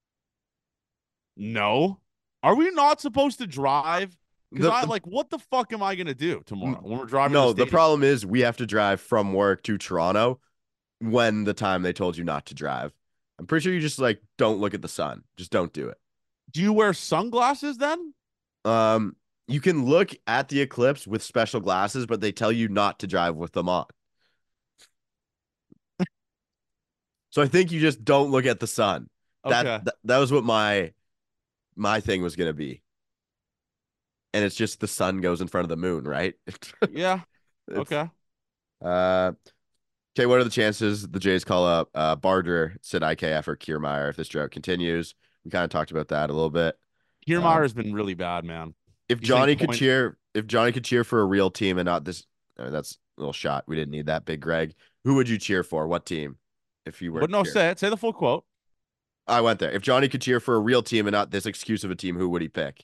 No. Are we not supposed to drive? Because The, I the like, what the fuck am I gonna do tomorrow when we're driving to the no, the stadium? problem is we have to drive from work to Toronto when the time they told you not to drive. I'm pretty sure you just like don't look at the sun. Just don't do it. Do you wear sunglasses then? Um, you can look at the eclipse with special glasses, but they tell you not to drive with them on. So I think you just don't look at the sun. That Okay. that, that was what my my thing was gonna be. And it's just the sun goes in front of the moon, right? Yeah. It's Okay. uh okay, what are the chances the Jays call up uh Barger, Sid I K F, or Kiermaier if this drought continues? We kind of talked about that a little bit. Kiermaier Um, has been really bad, man. if He's hitting Johnny could point. cheer, if Johnny could cheer for a real team and not this, I mean, that's a little shot. We didn't need that, Big Greg. Who would you cheer for? What team? If you were But to no, cheer? say it. Say the full quote. I went there. If Johnny could cheer for a real team and not this excuse of a team, who would he pick?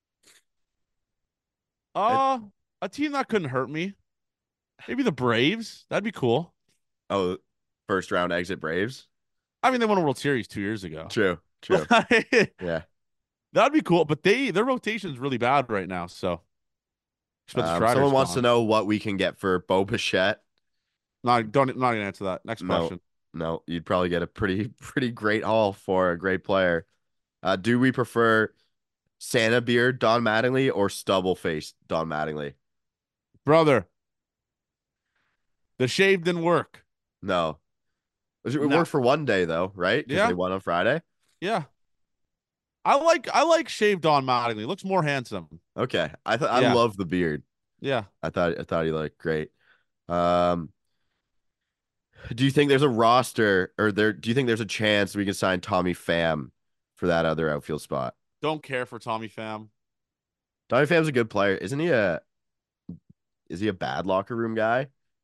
And, Uh, a team that couldn't hurt me. Maybe the Braves. That'd be cool. oh, first round exit Braves. I mean, they won a World Series two years ago. True, true. Yeah. That'd be cool. But they their rotation is really bad right now. So Spencer Um, Strider's someone wants to gone. know what we can get for Bo Bichette. Not don't not gonna answer that. Next No, question. no, you'd probably get a pretty, pretty great haul for a great player. Uh, do we prefer Santa beard Don Mattingly or stubble face Don Mattingly? Brother, the shave didn't work. No, it No. worked for one day though, right? Because they Yeah. won on Friday. Yeah. I like I like shaved Don Mattingly. Looks more handsome. Okay, I thought I Yeah. love the beard. Yeah. I thought I thought he looked great. Um, do you think there's a roster or there? Do you think there's a chance we can sign Tommy Pham for that other outfield spot? Don't care for Tommy Pham. Tommy Pham's a good player, isn't he? A is he a bad locker room guy?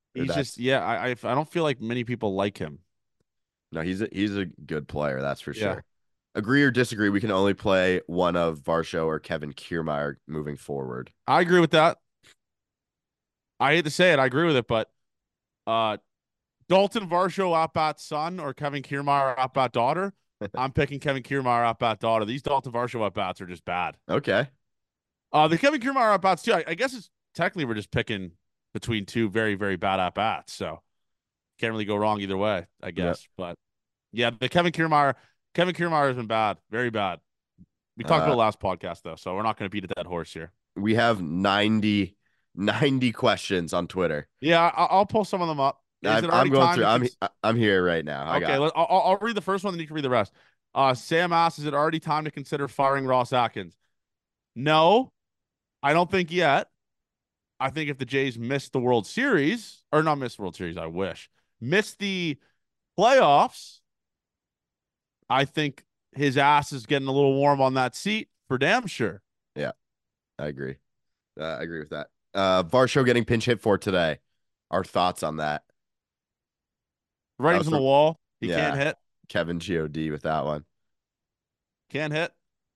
Or He's just that's yeah. I I, I don't feel like many people like him. no, he's a, he's a good player, that's for Yeah, sure. Agree or disagree, we can only play one of Varsho or Kevin Kiermaier moving forward. I agree with that. I hate to say it, I agree with it, but uh, Dalton Varsho at bat son or Kevin Kiermaier at bat daughter. I'm picking Kevin Kiermaier at bat daughter. These Dalton Varsho at bats are just bad. Okay. Uh, the Kevin Kiermaier at bats too. I, I guess it's technically we're just picking between two very very bad at bats, so can't really go wrong either way. I Yep. guess, but yeah, the Kevin Kiermaier, Kevin Kiermaier has been bad, very bad. We talked Uh, about it last podcast though, so we're not going to beat a dead horse here. we have ninety ninety questions on Twitter. Yeah, I, I'll pull some of them up. Is I'm it I'm already going time through. to I'm cons- I'm here right now. I Okay, got let, I'll, I'll read the first one, then you can read the rest. Uh, Sam asks, is it already time to consider firing Ross Atkins? No, I don't think yet. I think if the Jays missed the World Series, or not miss World Series, I wish, missed the playoffs, I think his ass is getting a little warm on that seat for damn sure. yeah, I agree. Uh, I agree with that. Uh, Varsho getting pinch hit for today. Our thoughts on that? Writing's on the wall. He yeah, can't hit. Kevin God with that one. Can't hit.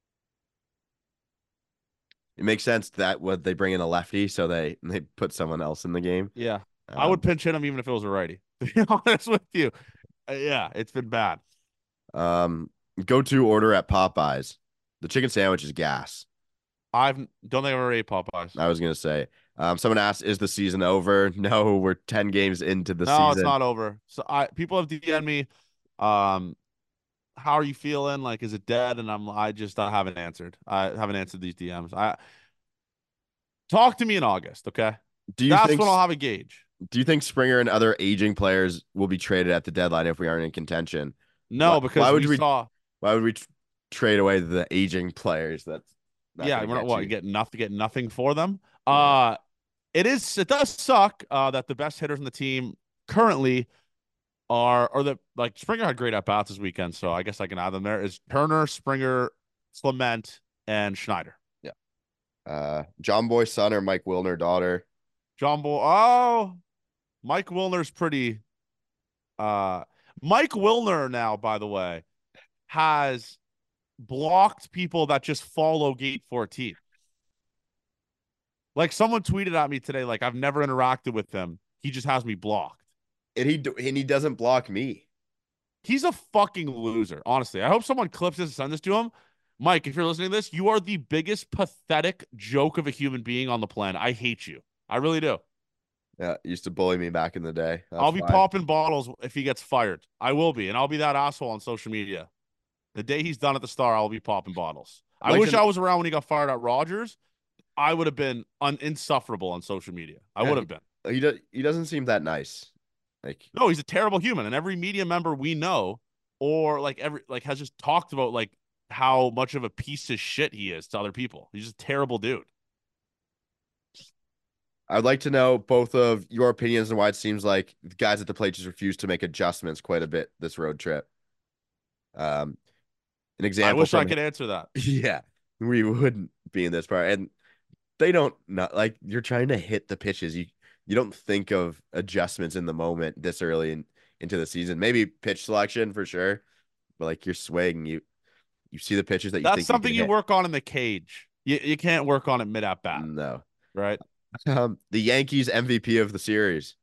It makes sense that what they bring in a lefty, so they they put someone else in the game. Yeah. Um, I would pinch hit him even if it was a righty. To be honest with you. Uh, yeah, it's been bad. Um, go to order at Popeyes. The chicken sandwich is gas. I've don't think I've ever ate Popeyes. I was gonna say. Um, someone asked, "Is the season over?" No, we're ten games into the No, season. it's not over. So I people have D M'd me. Um, how are you feeling? Like, is it dead? And I'm I just I haven't answered. I haven't answered these D Ms. I talk to me in August, okay? Do you That's think? when I'll have a gauge. Do you think Springer and other aging players will be traded at the deadline if we aren't in contention? No, Why, because why would we we? saw. Why would we tr- trade away the aging players? That's not Yeah, gonna we're not get what you. you get nothing, get nothing for them. Yeah. Uh it is it does suck uh that the best hitters in the team currently are or the like Springer had great at bats this weekend, so I guess I can add them there. Is Turner, Springer, Clement, and Schneider. Yeah. Uh, John Boy son or Mike Wilner daughter? John Bull. Oh, Mike Wilner's pretty. Uh, Mike Wilner now, by the way, has blocked people that just follow Gate fourteen. Like someone tweeted at me today, like I've never interacted with him. He just has me blocked. And he and he doesn't block me. He's a fucking loser. Honestly, I hope someone clips this and sends this to him. Mike, if you're listening to this, you are the biggest pathetic joke of a human being on the planet. I hate you. I really do. Yeah, used to bully me back in the day. That's I'll be fine. popping bottles if he gets fired. I will be, and I'll be that asshole on social media. The day he's done at the Star, I'll be popping bottles. I Like wish to- I was around when he got fired at Rogers. I would have been un- insufferable on social media. I Yeah, would have been. He does. He doesn't seem that nice. Like No, he's a terrible human, and every media member we know, or like every like has just talked about like how much of a piece of shit he is to other people. He's just a terrible dude. I'd like to know both of your opinions and why it seems like the guys at the plate just refuse to make adjustments quite a bit this road trip. Um, an example. I wish from, I could answer that. Yeah, we wouldn't be in this part, and they don't not like you're trying to hit the pitches. You you don't think of adjustments in the moment this early in, into the season. Maybe pitch selection for sure, but like you're swaying, you you see the pitches that you That's think something you, you can hit. work on in the cage. You you can't work on it mid at bat, No. right? Um, the Yankees M V P of the series.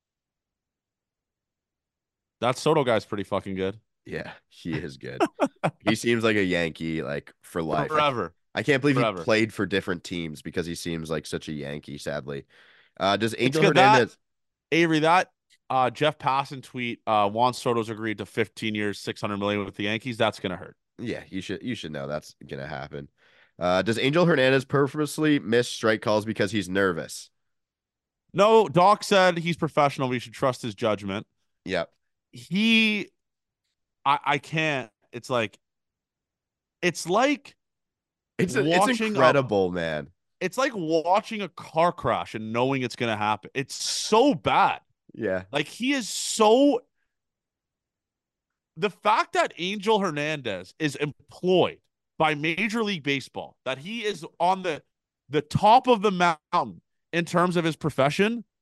That Soto guy's pretty fucking good. Yeah, he is good. He seems like a Yankee, like for life. Forever. I can't believe Forever. he played for different teams because he seems like such a Yankee, sadly. Uh, does It's Angel good that Hernandez? Avery, that uh, Jeff Passan tweet, uh, Juan Soto's agreed to fifteen years, six hundred million with the Yankees. That's gonna hurt. Yeah, you should you should know that's gonna happen. Uh, does Angel Hernandez purposely miss strike calls because he's nervous? No, Doc said he's professional. We should trust his judgment. Yep. He, I, I can't. It's like, it's like It's a, it's watching a- incredible, man. it's like watching a car crash and knowing it's gonna happen. It's so bad. Yeah. Like he is so. The fact that Angel Hernandez is employed by Major League Baseball, that he is on the the top of the mountain in terms of his profession,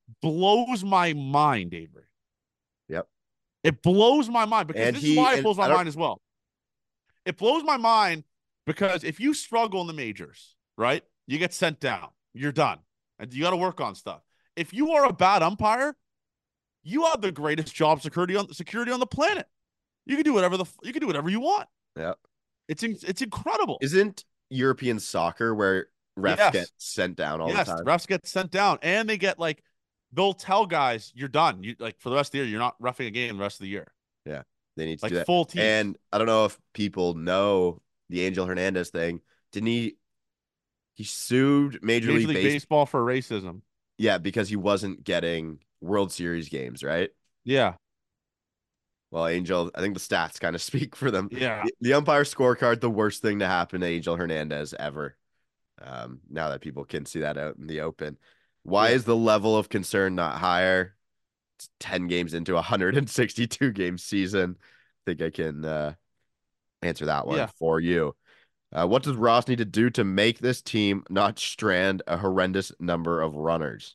blows my mind, Avery. Yep. It blows my mind because And this is he why it and blows my I don't mind as well. It blows my mind because if you struggle in the majors, right, you get sent down, you're done, and you got to work on stuff. If you are a bad umpire, you have the greatest job security on security on the planet. You can do whatever the you can do whatever you want. yeah. It's in, it's incredible. Isn't European soccer where refs get Yes, sent down all the yes. time? Refs get sent down, and they get like they'll tell guys you're done. You like for the rest of the year, you're not roughing a game the rest of the year. Yeah, they need to Like do that. full teams. And I don't know if people know the Angel Hernandez thing. Didn't he? He sued Major, Major League League Baseball. Baseball for racism. Yeah, because he wasn't getting World Series games, right? Yeah, Well, Angel, I think the stats kind of speak for them. yeah, The, the umpire scorecard, the worst thing to happen to Angel Hernandez ever. Um, now that people can see that out in the open. Why yeah. is the level of concern not higher? It's ten games into a one hundred sixty-two game season. I think I can uh, answer that one Yeah. for you. Uh, what does Ross need to do to make this team not strand a horrendous number of runners?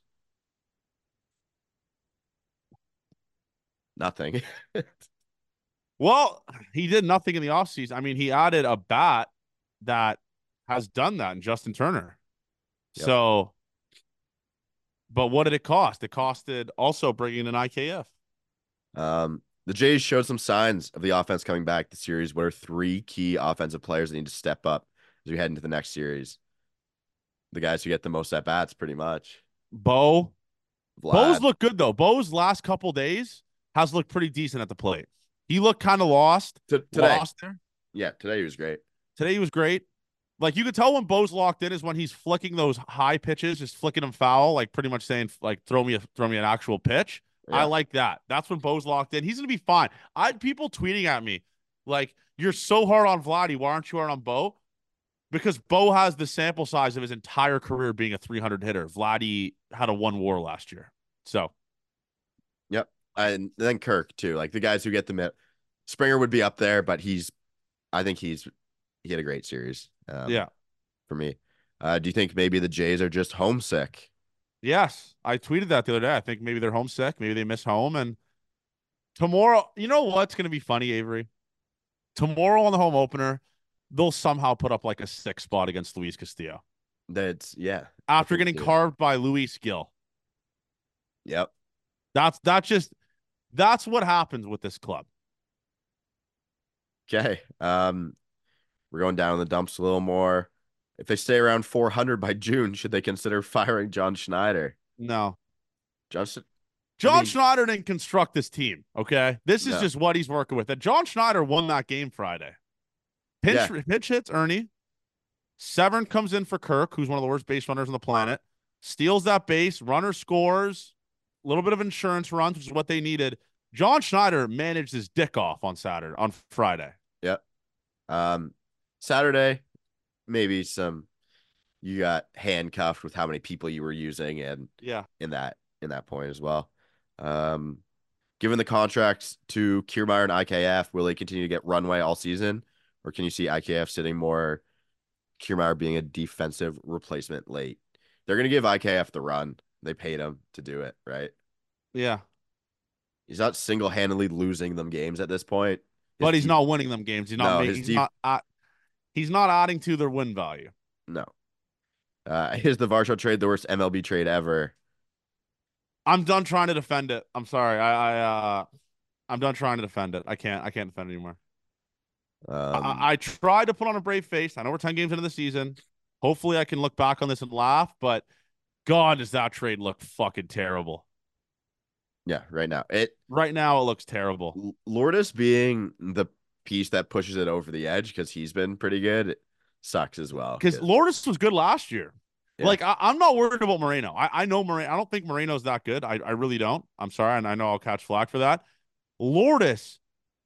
Nothing. Well, he did nothing in the offseason. I mean, he added a bat that has done that in Justin Turner. Yep. So, but what did it cost? It costed also bringing an I K F. Um, the Jays showed some signs of the offense coming back this series. What are three key offensive players that need to step up as we head into the next series? The guys who get the most at bats, pretty much. Bo. Vlad. Bo's looked good though. Bo's last couple days has looked pretty decent at the plate. He looked kind of lost. T- today. Lost there. Yeah, today he was great. Today he was great. Like you could tell when Bo's locked in is when he's flicking those high pitches, just flicking them foul, like pretty much saying like throw me a throw me an actual pitch. Yeah. I like that. That's when Bo's locked in. He's gonna be fine. I had people tweeting at me like, "You're so hard on Vladdy. Why aren't you hard on Bo?" Because Bo has the sample size of his entire career being a three hundred hitter. Vladdy had a one WAR last year, so Yep. And then Kirk too. Like the guys who get the mid. Springer would be up there, but he's. I think he's. He had a great series. Um, yeah. For me, uh, do you think maybe the Jays are just homesick? Yes, I tweeted that the other day. I think maybe they're homesick. Maybe they miss home. And tomorrow, you know what's going to be funny, Avery? Tomorrow on the home opener, they'll somehow put up like a six spot against Luis Castillo That's yeah. after getting too. carved by Luis Gil. Yep. That's that's just that's what happens with this club. Okay. Um, we're going down in the dumps a little more. If they stay around four hundred by June, should they consider firing John Schneider? No. John, John I mean, Schneider didn't construct this team. Okay. This is no. just what he's working with. And John Schneider won that game Friday. Pinch, Yeah. pitch hits Ernie. Severn comes in for Kirk, who's one of the worst base runners on the planet. Steals that base. Runner scores. A little bit of insurance runs, which is what they needed. John Schneider managed his dick off on Saturday, on Friday. Yep. Um, Saturday, maybe some. You got handcuffed with how many people you were using, and Yeah. in that in that point as well. Um, given the contracts to Kiermaier and I K F, will they continue to get runway all season, or can you see I K F sitting more? Kiermaier being a defensive replacement late. They're gonna give I K F the run. They paid him to do it, right? Yeah. He's not single handedly losing them games at this point. His But he's deep, not winning them games. He's not No, making his he's deep- not uh, he's not adding to their win value. no. Uh, is the Varsho trade the worst M L B trade ever? I'm done trying to defend it. I'm sorry. I, I uh I'm done trying to defend it. I can't I can't defend it anymore. Um, I, I tried to put on a brave face. I know we're ten games into the season. Hopefully I can look back on this and laugh, but God, does that trade look fucking terrible. yeah, right now. It Right now it looks terrible. Lourdes being the piece that pushes it over the edge because he's been pretty good it sucks as well. Because Lourdes was good last year. Yeah. Like I, I'm not worried about Moreno. I, I know Moreno. I don't think Moreno's that good. I, I really don't. I'm sorry, and I know I'll catch flack for that. Lourdes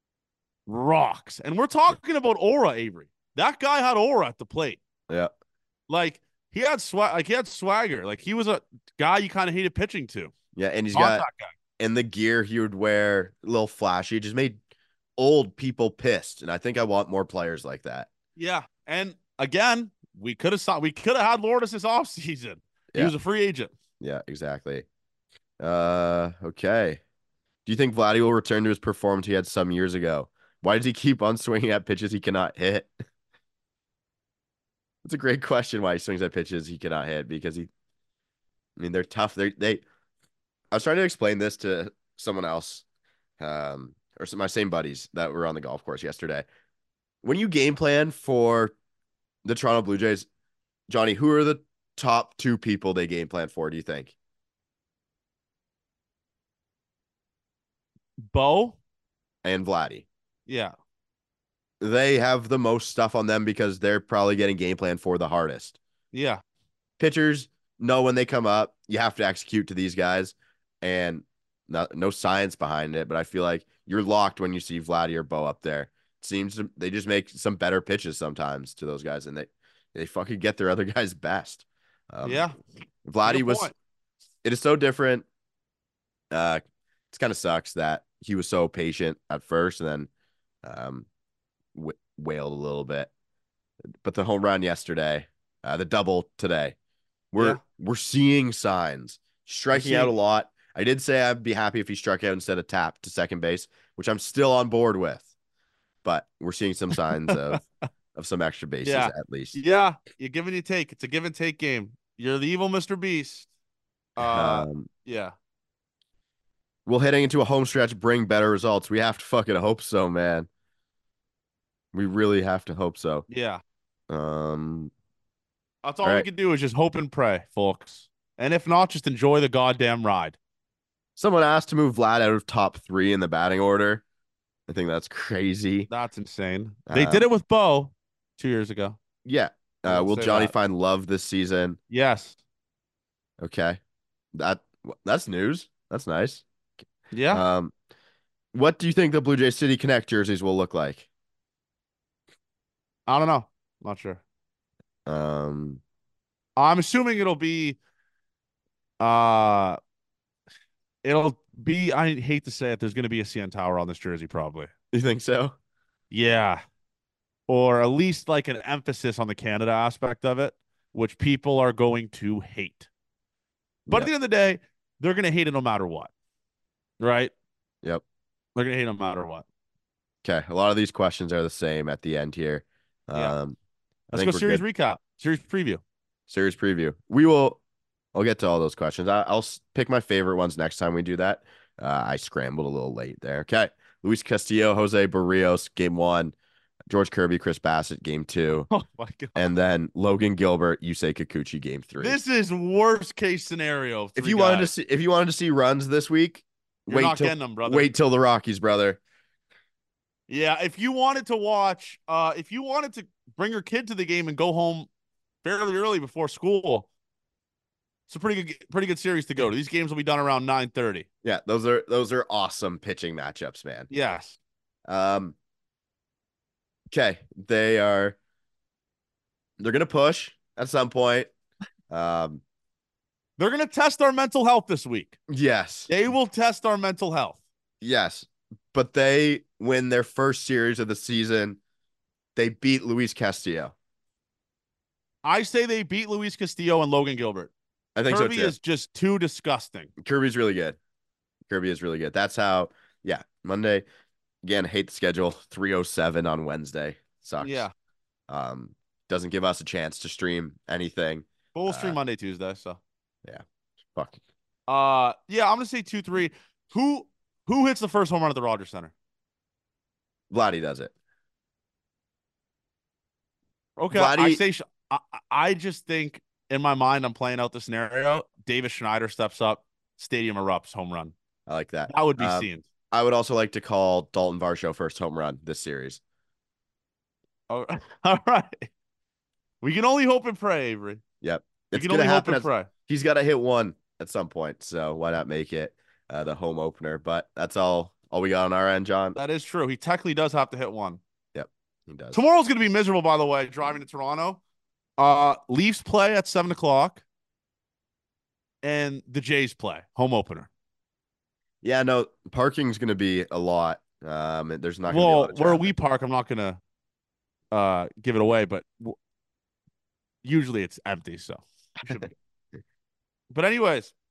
rocks, and we're talking about aura, Avery. That guy had aura at the plate. Yeah. Like he had swag. Like he had swagger. Like he was a guy you kind of hated pitching to. Yeah, and he's Contact got guy. in the gear he would wear, a little flashy, just made old people pissed. And I think I want more players like that. Yeah, and again, we could have saw we could have had Lourdes this offseason. He Yeah. was a free agent. Yeah, exactly. Uh, okay. Do you think Vladdy will return to his performance he had some years ago? Why does he keep on swinging at pitches he cannot hit? It's a great question why he swings at pitches he cannot hit because he, I mean, they're tough. They, they, I was trying to explain this to someone else, um, or some, my same buddies that were on the golf course yesterday. When you game plan for the Toronto Blue Jays, Johnny, who are the top two people they game plan for, do you think? Bo? And Vladdy. Yeah. They have the most stuff on them because they're probably getting game plan for the hardest. Yeah. Pitchers know when they come up, you have to execute to these guys, and not, no science behind it. But I feel like you're locked when you see Vladdy or Bo up there. It seems to, they just make some better pitches sometimes to those guys, and they they fucking get their other guys best. Um, Yeah. Vladdy Good was. point. It is so different. Uh, it kind of sucks that he was so patient at first, and then um, w- wailed a little bit. But the home run yesterday, uh, the double today, we're Yeah. we're seeing signs. We're Striking out a seeing lot. I did say I'd be happy if he struck out instead of tapped to second base, which I'm still on board with. But we're seeing some signs of of some extra bases Yeah. at least. Yeah. You give and you take. It's a give and take game. You're the evil Mister Beast. Uh Um, yeah. will hitting into a home stretch bring better results? We have to fucking hope so, man. We really have to hope so. Yeah. Um, That's all all we right. can do is just hope and pray, folks. And if not, just enjoy the goddamn ride. Someone asked to move Vlad out of top three in the batting order. I think that's crazy. That's insane. They did Um, it with Bo two years ago. yeah. I Uh, will will say Johnny that. find love this season? Yes. Okay. That that's news. That's nice. Yeah. Um, what do you think the Blue Jay City Connect jerseys will look like? I don't know. Not sure. Um, I'm assuming it'll be uh it'll be I hate to say it, there's gonna be a C N Tower on this jersey, probably. you think so? Yeah. Or at least like an emphasis on the Canada aspect of it, which people are going to hate. But at Yep. the end of the day, they're gonna hate it no matter what. Right? Yep. They're gonna hate no matter what. Okay. A lot of these questions are the same at the end here. Yeah. Um, I Let's go think we're series good. recap, series preview. Series preview. We will. I'll get to all those questions. I, I'll pick my favorite ones next time we do that. Uh, I scrambled a little late there. Okay. Luis Castillo, Jose Barrios, game one. George Kirby, Chris Bassett, game two. Oh my god. And then Logan Gilbert, Yusei Kikuchi, game three. This is worst case scenario. If you guys. wanted to see, if you wanted to see runs this week, You're wait not till getting them, brother. wait till the Rockies, brother. Yeah, if you wanted to watch, uh, if you wanted to bring your kid to the game and go home fairly early before school, it's a pretty good, pretty good series to go to. These games will be done around nine thirty. Yeah, those are those are awesome pitching matchups, man. Yes. Um. Okay, they are. They're gonna push at some point. Um. They're gonna test our mental health this week. Yes. They will test our mental health. Yes, but they win their first series of the season. They beat Luis Castillo. I say they beat Luis Castillo and Logan Gilbert. I think Kirby so too. is just too disgusting. Kirby's really good. Kirby is really good. That's how. Yeah, Monday. Again, hate the schedule. three oh seven on Wednesday. Sucks. Yeah. Um, doesn't give us a chance to stream anything. But we'll stream Uh, Monday, Tuesday. So yeah. Fuck. uh yeah, I'm gonna say two three. Who who hits the first home run at the Rogers Center? Vladdy does it. Okay, Vladdy, I say I, I just think in my mind I'm playing out the scenario. Davis Schneider steps up, stadium erupts, home run. I like that. That would be Um, seen. I would also like to call Dalton Varsho first home run this series. Oh, all right. We can only hope and pray, Avery. Yep. We It's can gonna only hope happen. and At, pray. he's got to hit one at some point, so why not make it uh, the home opener? But that's all all we got on our end, John. That is true. He technically does have to hit one. Yep, he does. Tomorrow's gonna be miserable, by the way, driving to Toronto. Uh Leafs play at seven o'clock. And the Jays play. Home opener. Yeah, no, parking's gonna be a lot. Um, there's not gonna be a Well, lot of where traffic. we park, I'm not gonna uh give it away, but w- usually it's empty, so should be. But anyways,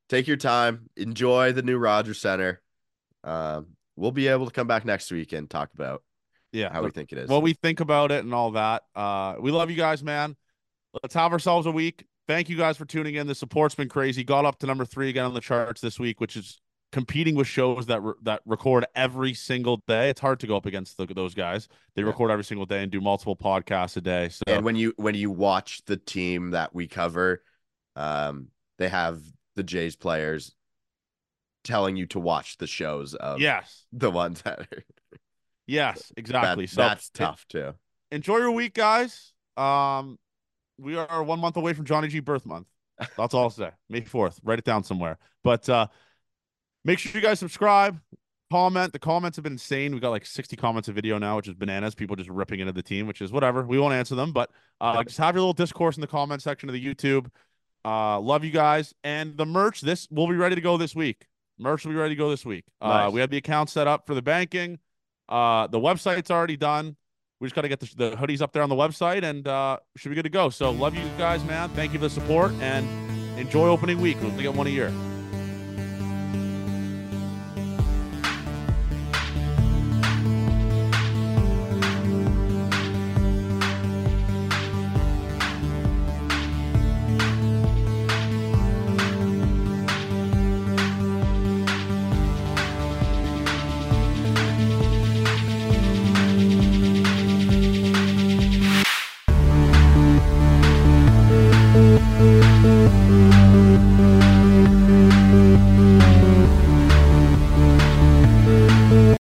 take your time, enjoy the new Rogers Center. Um, we'll be able to come back next week and talk about Yeah, how we think it is. what we think about it and all that. Uh, we love you guys, man. Let's have ourselves a week. Thank you guys for tuning in. The support's been crazy. Got up to number three again on the charts this week, which is competing with shows that re- that record every single day. It's hard to go up against the, those guys. They Yeah. record every single day and do multiple podcasts a day. So And when you when you watch the team that we cover, um, they have the Jays players telling you to watch the shows of yes, the ones that are yes, exactly. that, So that's it, tough too. enjoy your week, guys. Um, we are one month away from Johnny G birth month. That's all I'll say. May fourth. Write it down somewhere. But uh, make sure you guys subscribe, comment. The comments have been insane. We got like sixty comments a video now, which is bananas. People just ripping into the team, which is whatever. We won't answer them, but uh, just have your little discourse in the comment section of the YouTube. Uh, love you guys. And the merch, this will be ready to go this week. Merch will be ready to go this week. Nice. Uh, we have the account set up for the banking. Uh, the website's already done. We just got to get the, the hoodies up there on the website, and uh, should be good to go. So love you guys, man. Thank you for the support, and enjoy opening week. We'll get one a year.